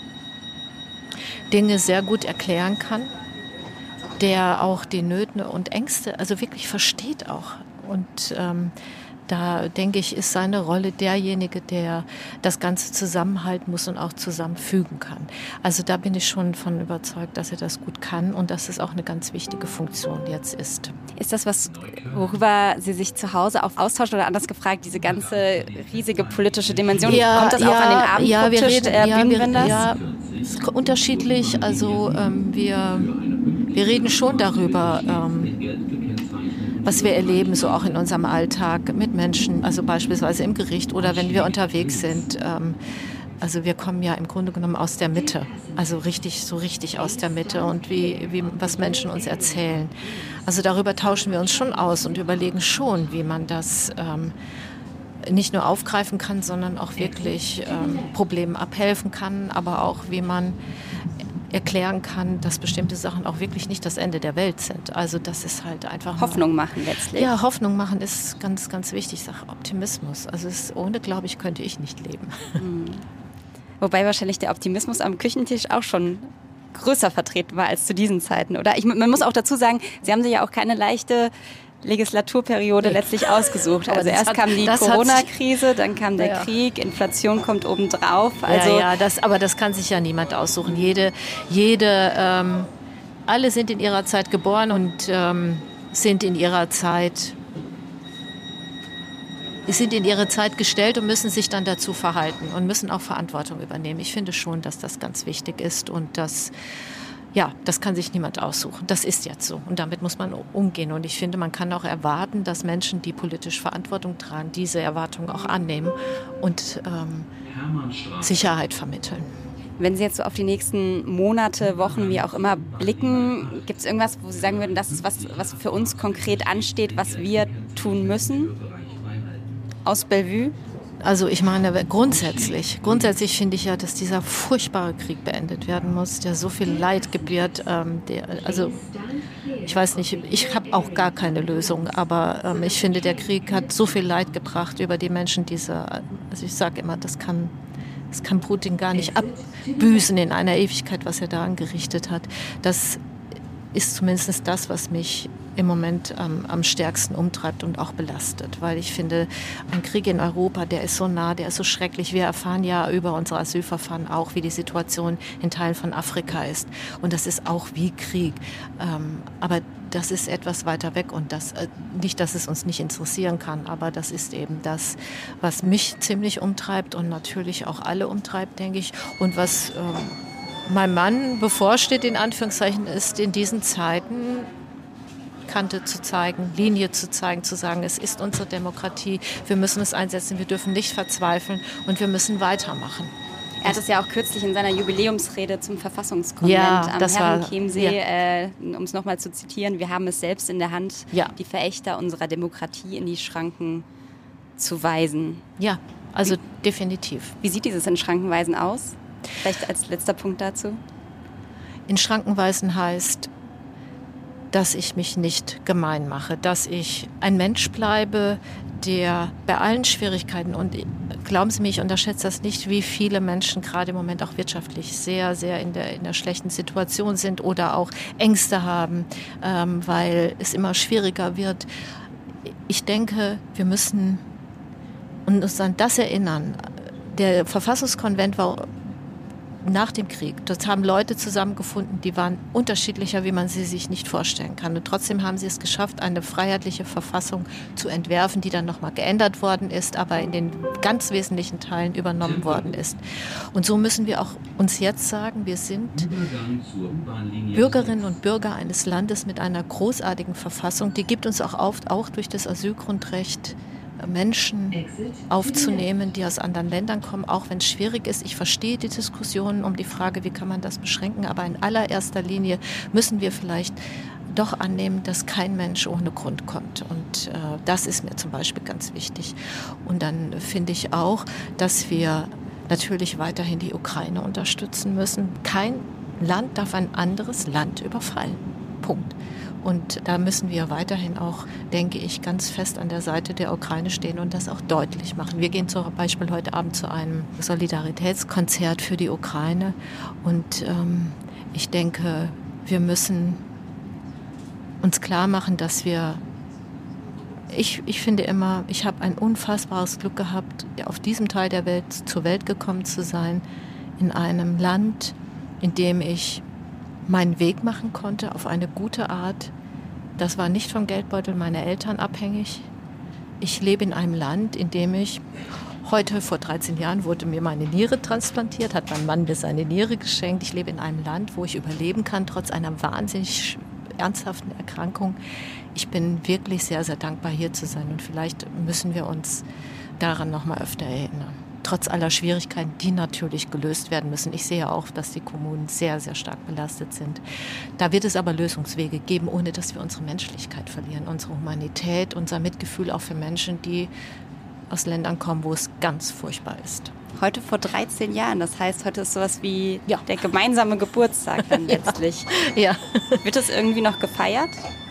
Dinge sehr gut erklären kann, der auch die Nöte und Ängste also wirklich versteht auch. Und ähm, da, denke ich, ist seine Rolle derjenige, der das Ganze zusammenhalten muss und auch zusammenfügen kann. Also da bin ich schon von überzeugt, dass er das gut kann und dass es auch eine ganz wichtige Funktion jetzt ist. Ist das was, worüber Sie sich zu Hause auch austauschen oder anders gefragt, diese ganze riesige politische Dimension? Ja, kommt das ja, auch an den ja, wir Abendbrottisch reden, der ja, wir, Bühnenbinders? ja, ist unterschiedlich. Also ähm, wir, wir reden schon darüber, ähm, was wir erleben, so auch in unserem Alltag mit Menschen, also beispielsweise im Gericht oder wenn wir unterwegs sind. Ähm, also wir kommen ja im Grunde genommen aus der Mitte, also richtig, so richtig aus der Mitte und wie, wie was Menschen uns erzählen. Also darüber tauschen wir uns schon aus und überlegen schon, wie man das ähm, nicht nur aufgreifen kann, sondern auch wirklich ähm, Problemen abhelfen kann, aber auch wie man erklären kann, dass bestimmte Sachen auch wirklich nicht das Ende der Welt sind. Also das ist halt einfach... Hoffnung machen letztlich. Ja, Hoffnung machen ist ganz, ganz wichtig. Ich sage Optimismus. Also es, ohne, glaube ich, könnte ich nicht leben. Mhm. Wobei wahrscheinlich der Optimismus am Küchentisch auch schon größer vertreten war als zu diesen Zeiten, oder? Ich, man muss auch dazu sagen, Sie haben sich ja auch keine leichte Legislaturperiode nee. letztlich ausgesucht. Also erst hat, kam die Corona-Krise, dann kam der ja. Krieg, Inflation kommt obendrauf. Also ja, ja, das, aber das kann sich ja niemand aussuchen. Jede, jede, ähm, alle sind in ihrer Zeit geboren und ähm, sind in ihrer Zeit, sind in ihre Zeit gestellt und müssen sich dann dazu verhalten und müssen auch Verantwortung übernehmen. Ich finde schon, dass das ganz wichtig ist und dass Ja, das kann sich niemand aussuchen. Das ist jetzt so. Und damit muss man umgehen. Und ich finde, man kann auch erwarten, dass Menschen, die politisch Verantwortung tragen, diese Erwartungen auch annehmen und ähm, Sicherheit vermitteln. Wenn Sie jetzt so auf die nächsten Monate, Wochen, wie auch immer blicken, gibt es irgendwas, wo Sie sagen würden, das ist was, was für uns konkret ansteht, was wir tun müssen aus Bellevue? Also ich meine, grundsätzlich, grundsätzlich finde ich ja, dass dieser furchtbare Krieg beendet werden muss, der so viel Leid gebiert. Ähm, der, also ich weiß nicht, ich habe auch gar keine Lösung, aber ähm, ich finde, der Krieg hat so viel Leid gebracht über die Menschen, diese, also ich sage immer, das kann, das kann Putin gar nicht abbüßen in einer Ewigkeit, was er da angerichtet hat. Das ist zumindest das, was mich im Moment ähm, am stärksten umtreibt und auch belastet. Weil ich finde, ein Krieg in Europa, der ist so nah, der ist so schrecklich. Wir erfahren ja über unsere Asylverfahren auch, wie die Situation in Teilen von Afrika ist. Und das ist auch wie Krieg. Ähm, aber das ist etwas weiter weg und das, äh, nicht, dass es uns nicht interessieren kann, aber das ist eben das, was mich ziemlich umtreibt und natürlich auch alle umtreibt, denke ich. Und was... Ähm, meinem Mann bevorsteht, in Anführungszeichen, ist in diesen Zeiten Kante zu zeigen, Linie zu zeigen, zu sagen, es ist unsere Demokratie, wir müssen es einsetzen, wir dürfen nicht verzweifeln und wir müssen weitermachen. Er hat es ja auch kürzlich in seiner Jubiläumsrede zum Verfassungskonvent ja, am Herrenchiemsee, ja. äh, um es nochmal zu zitieren, wir haben es selbst in der Hand, ja. die Verächter unserer Demokratie in die Schranken zu weisen. Ja, also wie, definitiv. Wie sieht dieses in Schranken weisen aus? Vielleicht als letzter Punkt dazu. In Schranken weisen heißt, dass ich mich nicht gemein mache, dass ich ein Mensch bleibe, der bei allen Schwierigkeiten, und glauben Sie mir, ich unterschätze das nicht, wie viele Menschen gerade im Moment auch wirtschaftlich sehr, sehr in der, in der schlechten Situation sind oder auch Ängste haben, ähm, weil es immer schwieriger wird. Ich denke, wir müssen uns an das erinnern. Der Verfassungskonvent war nach dem Krieg. Dort haben Leute zusammengefunden, die waren unterschiedlicher, wie man sie sich nicht vorstellen kann. Und trotzdem haben sie es geschafft, eine freiheitliche Verfassung zu entwerfen, die dann nochmal geändert worden ist, aber in den ganz wesentlichen Teilen übernommen worden ist. Und so müssen wir auch uns jetzt sagen, wir sind Bürgerinnen und Bürger eines Landes mit einer großartigen Verfassung. Die gibt uns auch auf, auch durch das Asylgrundrecht Menschen aufzunehmen, die aus anderen Ländern kommen, auch wenn es schwierig ist. Ich verstehe die Diskussionen um die Frage, wie kann man das beschränken, aber in allererster Linie müssen wir vielleicht doch annehmen, dass kein Mensch ohne Grund kommt. Und äh, das ist mir zum Beispiel ganz wichtig. Und dann finde ich auch, dass wir natürlich weiterhin die Ukraine unterstützen müssen. Kein Land darf ein anderes Land überfallen. Punkt. Und da müssen wir weiterhin auch, denke ich, ganz fest an der Seite der Ukraine stehen und das auch deutlich machen. Wir gehen zum Beispiel heute Abend zu einem Solidaritätskonzert für die Ukraine. Und ähm, ich denke, wir müssen uns klar machen, dass wir, ich, ich finde immer, ich habe ein unfassbares Glück gehabt, auf diesem Teil der Welt zur Welt gekommen zu sein, in einem Land, in dem ich meinen Weg machen konnte auf eine gute Art. Das war nicht vom Geldbeutel meiner Eltern abhängig. Ich lebe in einem Land, in dem ich heute, vor dreizehn Jahren, wurde mir meine Niere transplantiert, hat mein Mann mir seine Niere geschenkt. Ich lebe in einem Land, wo ich überleben kann, trotz einer wahnsinnig ernsthaften Erkrankung. Ich bin wirklich sehr, sehr dankbar, hier zu sein. Und vielleicht müssen wir uns daran noch mal öfter erinnern. Trotz aller Schwierigkeiten, die natürlich gelöst werden müssen. Ich sehe auch, dass die Kommunen sehr, sehr stark belastet sind. Da wird es aber Lösungswege geben, ohne dass wir unsere Menschlichkeit verlieren, unsere Humanität, unser Mitgefühl auch für Menschen, die aus Ländern kommen, wo es ganz furchtbar ist. Heute vor dreizehn Jahren, das heißt, heute ist sowas wie ja. der gemeinsame Geburtstag dann letztlich. Ja. Ja. Wird das irgendwie noch gefeiert?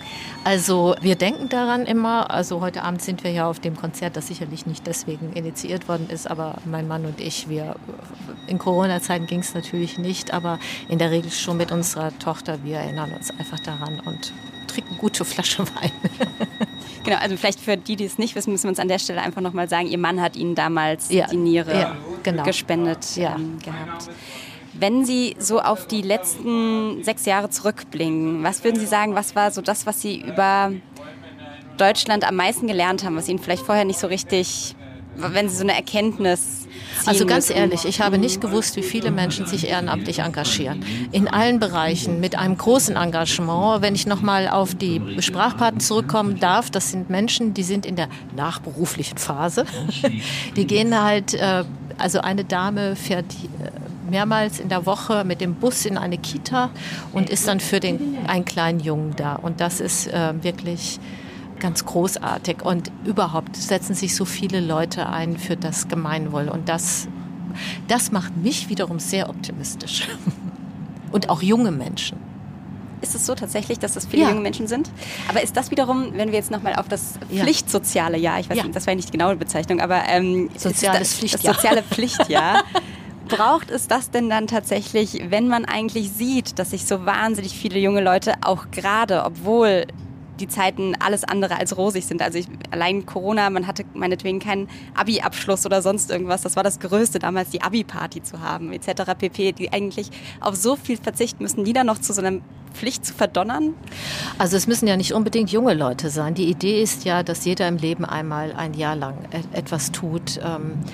Also wir denken daran immer, also heute Abend sind wir ja auf dem Konzert, das sicherlich nicht deswegen initiiert worden ist, aber mein Mann und ich, wir in Corona-Zeiten ging es natürlich nicht, aber in der Regel schon mit unserer Tochter, wir erinnern uns einfach daran und trinken eine gute Flasche Wein. Genau, also vielleicht für die, die es nicht wissen, müssen wir uns an der Stelle einfach nochmal sagen, Ihr Mann hat Ihnen damals ja. die Niere ja, genau. gespendet ja. ähm, gehabt. Wenn Sie so auf die letzten sechs Jahre zurückblicken, was würden Sie sagen, was war so das, was Sie über Deutschland am meisten gelernt haben, was Ihnen vielleicht vorher nicht so richtig, wenn Sie so eine Erkenntnis ziehen Also ganz müssen? ehrlich, ich habe nicht gewusst, wie viele Menschen sich ehrenamtlich engagieren. In allen Bereichen, mit einem großen Engagement. Wenn ich nochmal auf die Sprachpaten zurückkommen darf, das sind Menschen, die sind in der nachberuflichen Phase. Die gehen halt, also eine Dame fährt mehrmals in der Woche mit dem Bus in eine Kita und ist dann für den, einen kleinen Jungen da. Und das ist äh, wirklich ganz großartig. Und überhaupt setzen sich so viele Leute ein für das Gemeinwohl. Und das, das macht mich wiederum sehr optimistisch. Und auch junge Menschen. Ist es so tatsächlich, dass das viele ja. junge Menschen sind? Aber ist das wiederum, wenn wir jetzt nochmal auf das ja. Pflichtsoziale Jahr, ich weiß ja. nicht, das war nicht die genaue Bezeichnung, aber ähm, Soziales das, Pflichtjahr. das soziale Pflichtjahr. Braucht es das denn dann tatsächlich, wenn man eigentlich sieht, dass sich so wahnsinnig viele junge Leute auch gerade, obwohl die Zeiten alles andere als rosig sind. Also ich, allein Corona, man hatte meinetwegen keinen Abi-Abschluss oder sonst irgendwas. Das war das Größte damals, die Abi-Party zu haben et cetera pp. Die eigentlich auf so viel verzichten müssen, die dann noch zu so einer Pflicht zu verdonnern? Also es müssen ja nicht unbedingt junge Leute sein. Die Idee ist ja, dass jeder im Leben einmal ein Jahr lang etwas tut,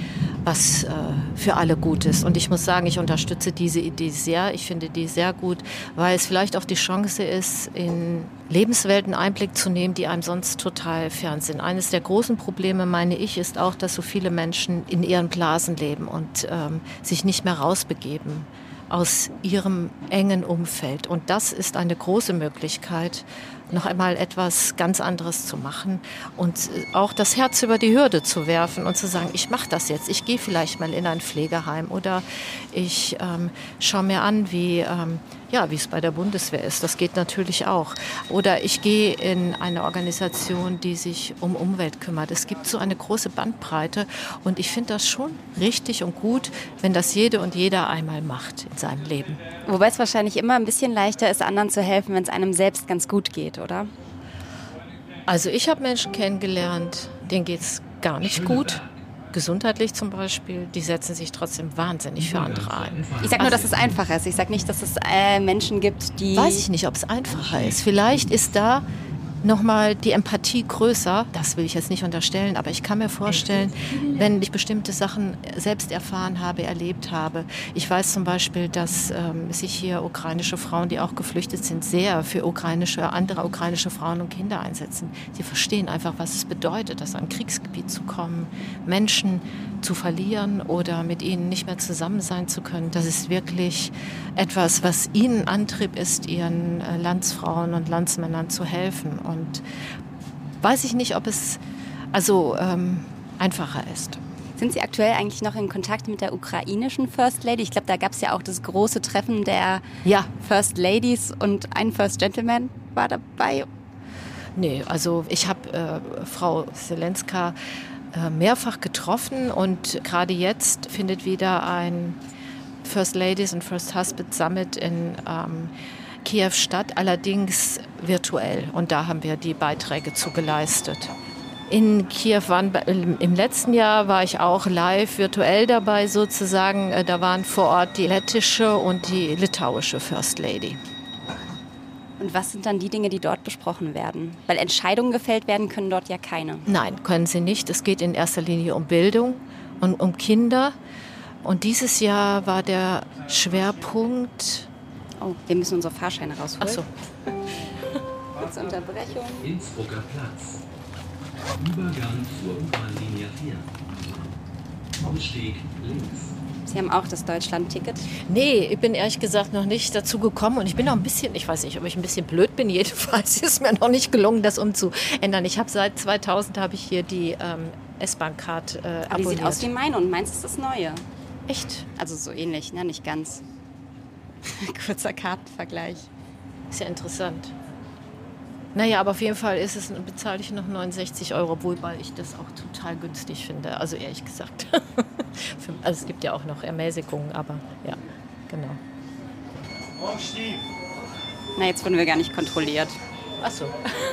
was äh, für alle gut ist. Und ich muss sagen, ich unterstütze diese Idee sehr. Ich finde die sehr gut, weil es vielleicht auch die Chance ist, in Lebenswelten Einblick zu nehmen, die einem sonst total fern sind. Eines der großen Probleme, meine ich, ist auch, dass so viele Menschen in ihren Blasen leben und ähm, sich nicht mehr rausbegeben aus ihrem engen Umfeld. Und das ist eine große Möglichkeit, noch einmal etwas ganz anderes zu machen und auch das Herz über die Hürde zu werfen und zu sagen, ich mache das jetzt, ich gehe vielleicht mal in ein Pflegeheim oder ich ähm, schaue mir an, wie ähm, ja, wie es bei der Bundeswehr ist. Das geht natürlich auch. Oder ich gehe in eine Organisation, die sich um Umwelt kümmert. Es gibt so eine große Bandbreite und ich finde das schon richtig und gut, wenn das jede und jeder einmal macht in seinem Leben. Wobei es wahrscheinlich immer ein bisschen leichter ist, anderen zu helfen, wenn es einem selbst ganz gut geht, oder? Also ich habe Menschen kennengelernt, denen geht es gar nicht gut. Gesundheitlich zum Beispiel, die setzen sich trotzdem wahnsinnig für andere ein. Ich sage nur, dass es einfacher ist. Ich sage nicht, dass es äh, Menschen gibt, die... Weiß ich nicht, ob es einfacher ist. Vielleicht ist da nochmal die Empathie größer. Das will ich jetzt nicht unterstellen, aber ich kann mir vorstellen, wenn ich bestimmte Sachen selbst erfahren habe, erlebt habe. Ich weiß zum Beispiel, dass ähm, sich hier ukrainische Frauen, die auch geflüchtet sind, sehr für ukrainische, andere ukrainische Frauen und Kinder einsetzen. Sie verstehen einfach, was es bedeutet, aus einem Kriegsgebiet zu kommen, Menschen zu verlieren oder mit ihnen nicht mehr zusammen sein zu können. Das ist wirklich etwas, was ihnen Antrieb ist, ihren äh, Landsfrauen und Landsmännern zu helfen. Und weiß ich nicht, ob es also ähm, einfacher ist. Sind Sie aktuell eigentlich noch in Kontakt mit der ukrainischen First Lady? Ich glaube, da gab es ja auch das große Treffen der ja. First Ladies und ein First Gentleman war dabei. Nee, also ich habe äh, Frau Zelenska äh, mehrfach getroffen und gerade jetzt findet wieder ein First Ladies und First Husband Summit in ähm, Kiew statt, allerdings virtuell. Und da haben wir die Beiträge zu geleistet. In Kiew waren, im letzten Jahr war ich auch live virtuell dabei sozusagen. Da waren vor Ort die lettische und die litauische First Lady. Und was sind dann die Dinge, die dort besprochen werden? Weil Entscheidungen gefällt werden können dort ja keine. Nein, können sie nicht. Es geht in erster Linie um Bildung und um Kinder. Und dieses Jahr war der Schwerpunkt... Oh, wir müssen unsere Fahrscheine rausholen. Ach so. Kurze Unterbrechung. Innsbrucker Platz. Übergang zur U-Bahn-Linie vier. Ausstieg links. Sie haben auch das Deutschland-Ticket? Nee, ich bin ehrlich gesagt noch nicht dazu gekommen und ich bin noch ein bisschen, ich weiß nicht, ob ich ein bisschen blöd bin, jedenfalls ist mir noch nicht gelungen, das umzuändern. Ich habe seit zweitausend habe ich hier die ähm, S-Bahn-Card äh, abonniert. Aber die sieht aus wie meine und meins ist das Neue. Echt? Also so ähnlich, ne? Nicht ganz. Kurzer Kartenvergleich. Ist ja interessant. Naja, aber auf jeden Fall ist es, bezahle ich noch neunundsechzig Euro, obwohl ich das auch total günstig finde. Also ehrlich gesagt. Also es gibt ja auch noch Ermäßigungen, aber ja, genau. Na, jetzt wurden wir gar nicht kontrolliert. Ach so.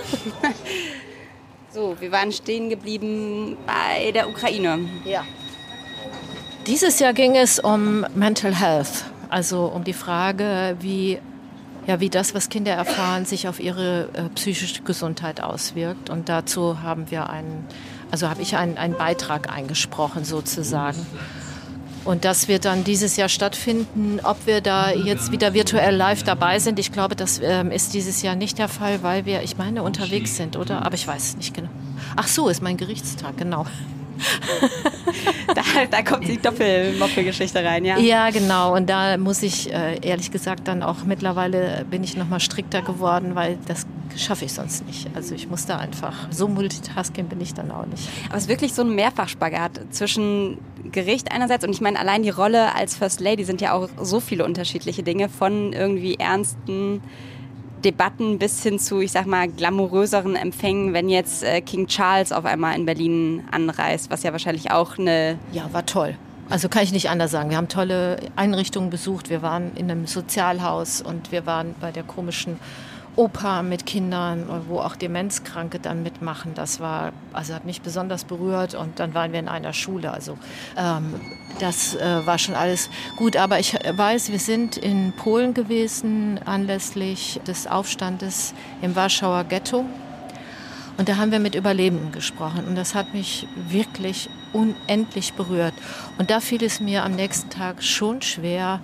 So, wir waren stehen geblieben bei der Ukraine. Ja. Dieses Jahr ging es um Mental Health, also um die Frage, wie, ja, wie das, was Kinder erfahren, sich auf ihre äh, psychische Gesundheit auswirkt. Und dazu haben wir einen, also habe ich einen, einen Beitrag eingesprochen sozusagen. Und das wird dann dieses Jahr stattfinden. Ob wir da jetzt wieder virtuell live dabei sind, ich glaube, das ähm, ist dieses Jahr nicht der Fall, weil wir, ich meine, unterwegs sind, oder? Aber ich weiß es nicht genau. Ach so, ist mein Gerichtstag, genau. da, da kommt die Doppelmoppe-Geschichte rein, ja? Ja, genau. Und da muss ich, äh, ehrlich gesagt, dann auch mittlerweile bin ich noch mal strikter geworden, weil das schaffe ich sonst nicht. Also ich muss da einfach, so multitasking bin ich dann auch nicht. Aber es ist wirklich so ein Mehrfachspagat zwischen Gericht einerseits und ich meine, allein die Rolle als First Lady sind ja auch so viele unterschiedliche Dinge, von irgendwie ernsten Debatten bis hin zu, ich sag mal, glamouröseren Empfängen, wenn jetzt äh, King Charles auf einmal in Berlin anreist, was ja wahrscheinlich auch eine... Ja, war toll. Also kann ich nicht anders sagen. Wir haben tolle Einrichtungen besucht. Wir waren in einem Sozialhaus und wir waren bei der komischen Oper mit Kindern, wo auch Demenzkranke dann mitmachen. Das war, also hat mich besonders berührt. Und dann waren wir in einer Schule. Also ähm, das äh, war schon alles gut. Aber ich weiß, wir sind in Polen gewesen anlässlich des Aufstandes im Warschauer Ghetto. Und da haben wir mit Überlebenden gesprochen. Und das hat mich wirklich unendlich berührt. Und da fiel es mir am nächsten Tag schon schwer,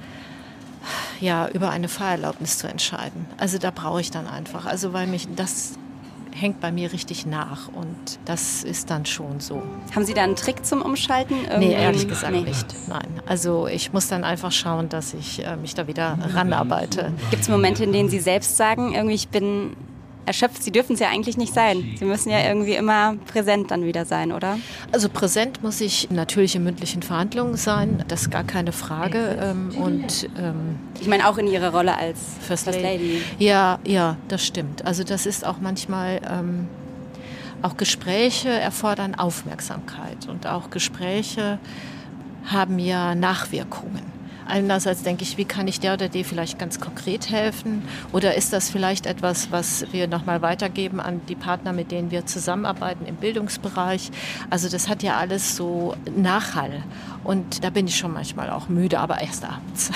ja, über eine Fahrerlaubnis zu entscheiden. Also da brauche ich dann einfach, also weil mich das hängt bei mir richtig nach und das ist dann schon so. Haben Sie da einen Trick zum Umschalten? Irgendwie? Nee, ehrlich gesagt nee. nicht. Nein, also ich muss dann einfach schauen, dass ich äh, mich da wieder ranarbeite. Gibt es Momente, in denen Sie selbst sagen, irgendwie ich bin erschöpft? Sie dürfen es ja eigentlich nicht sein. Sie müssen ja irgendwie immer präsent dann wieder sein, oder? Also präsent muss ich natürlich in mündlichen Verhandlungen sein, das ist gar keine Frage. Ähm, und ähm, ich meine auch in Ihrer Rolle als First First Lady. Ja, ja, das stimmt. Also das ist auch manchmal, ähm, auch Gespräche erfordern Aufmerksamkeit und auch Gespräche haben ja Nachwirkungen. Einerseits denke ich, wie kann ich der oder der vielleicht ganz konkret helfen? Oder ist das vielleicht etwas, was wir nochmal weitergeben an die Partner, mit denen wir zusammenarbeiten im Bildungsbereich? Also das hat ja alles so Nachhall. Und da bin ich schon manchmal auch müde, aber erst abends.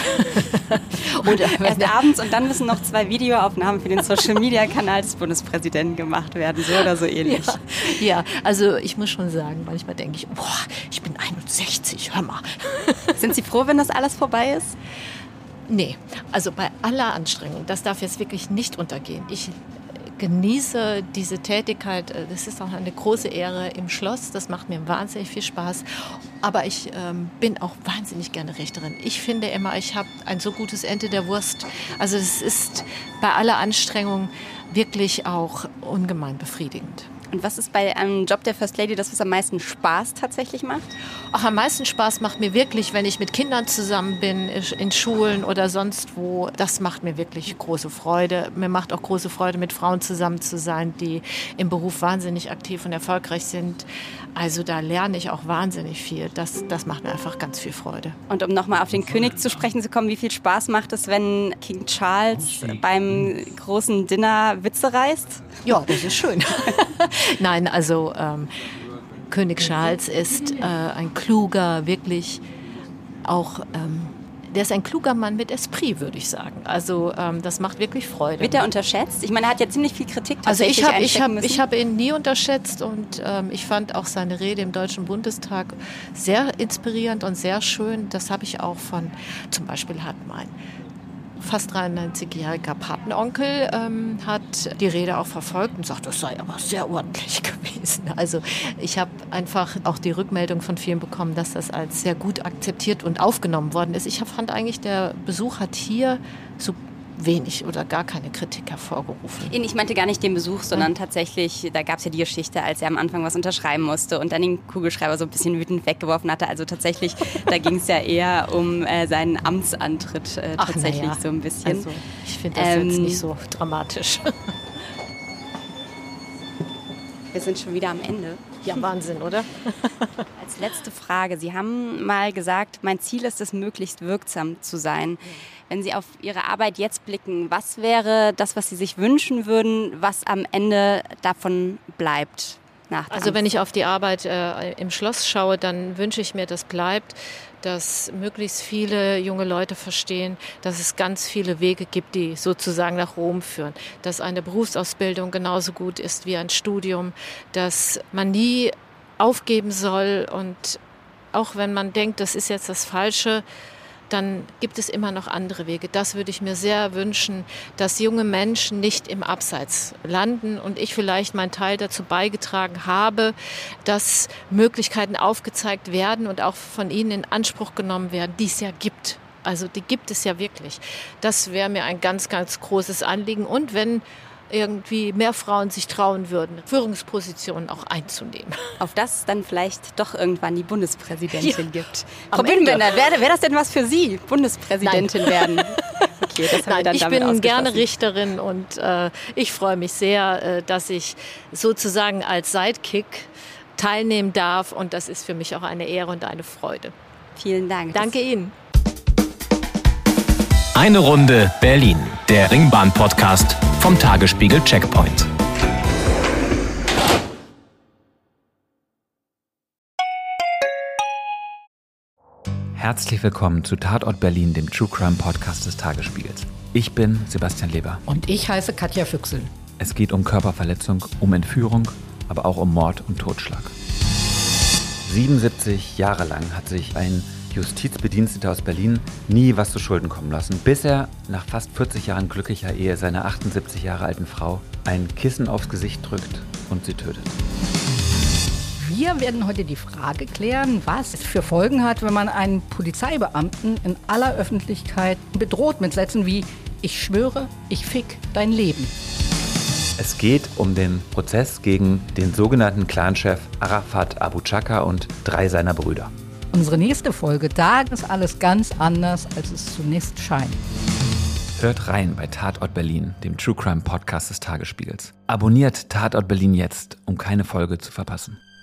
Oder erst abends und dann müssen noch zwei Videoaufnahmen für den Social-Media-Kanal des Bundespräsidenten gemacht werden, so oder so ähnlich. Ja, ja, also ich muss schon sagen, manchmal denke ich, boah, ich bin einundsechzig, hör mal. Sind Sie froh, wenn das alles vorbei ist? Nee, also bei aller Anstrengung, das darf jetzt wirklich nicht untergehen. Ich genieße diese Tätigkeit, das ist auch eine große Ehre im Schloss, das macht mir wahnsinnig viel Spaß, aber ich ähm, bin auch wahnsinnig gerne Richterin. Ich finde immer, ich habe ein so gutes Ende der Wurst, also es ist bei aller Anstrengung wirklich auch ungemein befriedigend. Und was ist bei einem Job der First Lady das, was am meisten Spaß tatsächlich macht? Ach, am meisten Spaß macht mir wirklich, wenn ich mit Kindern zusammen bin, in Schulen oder sonst wo. Das macht mir wirklich große Freude. Mir macht auch große Freude, mit Frauen zusammen zu sein, die im Beruf wahnsinnig aktiv und erfolgreich sind. Also da lerne ich auch wahnsinnig viel. Das, das macht mir einfach ganz viel Freude. Und um nochmal auf den König zu sprechen zu kommen, wie viel Spaß macht es, wenn King Charles beim großen Dinner Witze reißt? Ja, das ist schön. Nein, also ähm, König Charles ist äh, ein kluger, wirklich auch, ähm, der ist ein kluger Mann mit Esprit, würde ich sagen. Also ähm, das macht wirklich Freude. Wird er unterschätzt? Ich meine, er hat ja ziemlich viel Kritik Also ich tatsächlich habe ich hab, einstecken ich hab ihn nie unterschätzt und ähm, ich fand auch seine Rede im Deutschen Bundestag sehr inspirierend und sehr schön. Das habe ich auch von, zum Beispiel hat mein fast dreiundneunzigjähriger Patenonkel ähm, hat die Rede auch verfolgt und sagt, das sei aber sehr ordentlich gewesen. Also ich habe einfach auch die Rückmeldung von vielen bekommen, dass das als sehr gut akzeptiert und aufgenommen worden ist. Ich fand eigentlich, der Besuch hat hier so wenig oder gar keine Kritik hervorgerufen. Ich meinte gar nicht den Besuch, sondern hm. tatsächlich, da gab es ja die Geschichte, als er am Anfang was unterschreiben musste und dann den Kugelschreiber so ein bisschen wütend weggeworfen hatte. Also tatsächlich, da ging es ja eher um äh, seinen Amtsantritt äh, Ach, tatsächlich ja. so ein bisschen. Also, ich finde das ähm, jetzt nicht so dramatisch. Wir sind schon wieder am Ende. Ja, Wahnsinn, oder? Als letzte Frage. Sie haben mal gesagt, mein Ziel ist es, möglichst wirksam zu sein. Wenn Sie auf Ihre Arbeit jetzt blicken, was wäre das, was Sie sich wünschen würden, was am Ende davon bleibt? Nach also wenn ich auf die Arbeit äh, im Schloss schaue, dann wünsche ich mir, das bleibt, dass möglichst viele junge Leute verstehen, dass es ganz viele Wege gibt, die sozusagen nach Rom führen. Dass eine Berufsausbildung genauso gut ist wie ein Studium, dass man nie aufgeben soll und auch wenn man denkt, das ist jetzt das Falsche, dann gibt es immer noch andere Wege. Das würde ich mir sehr wünschen, dass junge Menschen nicht im Abseits landen und ich vielleicht meinen Teil dazu beigetragen habe, dass Möglichkeiten aufgezeigt werden und auch von ihnen in Anspruch genommen werden, die es ja gibt. Also die gibt es ja wirklich. Das wäre mir ein ganz, ganz großes Anliegen. Und wenn irgendwie mehr Frauen sich trauen würden, Führungspositionen auch einzunehmen. Auf das es dann vielleicht doch irgendwann die Bundespräsidentin ja. gibt. Frau Bühnenbender, wäre wär das denn was für Sie, Bundespräsidentin Nein. werden? Okay, das haben Nein, wir dann ich bin gerne Richterin und äh, ich freue mich sehr, äh, dass ich sozusagen als Sidekick teilnehmen darf und das ist für mich auch eine Ehre und eine Freude. Vielen Dank. Danke Ihnen. Eine Runde Berlin, der Ringbahn-Podcast vom Tagesspiegel Checkpoint. Herzlich willkommen zu Tatort Berlin, dem True Crime Podcast des Tagesspiegels. Ich bin Sebastian Leber. Und ich heiße Katja Füchsel. Es geht um Körperverletzung, um Entführung, aber auch um Mord und Totschlag. siebenundsiebzig Jahre lang hat sich ein Justizbediensteter aus Berlin nie was zu Schulden kommen lassen, bis er nach fast vierzig Jahren glücklicher Ehe seiner achtundsiebzig Jahre alten Frau ein Kissen aufs Gesicht drückt und sie tötet. Wir werden heute die Frage klären, was es für Folgen hat, wenn man einen Polizeibeamten in aller Öffentlichkeit bedroht mit Sätzen wie „Ich schwöre, ich fick dein Leben". Es geht um den Prozess gegen den sogenannten Clanchef Arafat Abu Chaka und drei seiner Brüder. Unsere nächste Folge, da ist alles ganz anders, als es zunächst scheint. Hört rein bei Tatort Berlin, dem True Crime Podcast des Tagesspiegels. Abonniert Tatort Berlin jetzt, um keine Folge zu verpassen.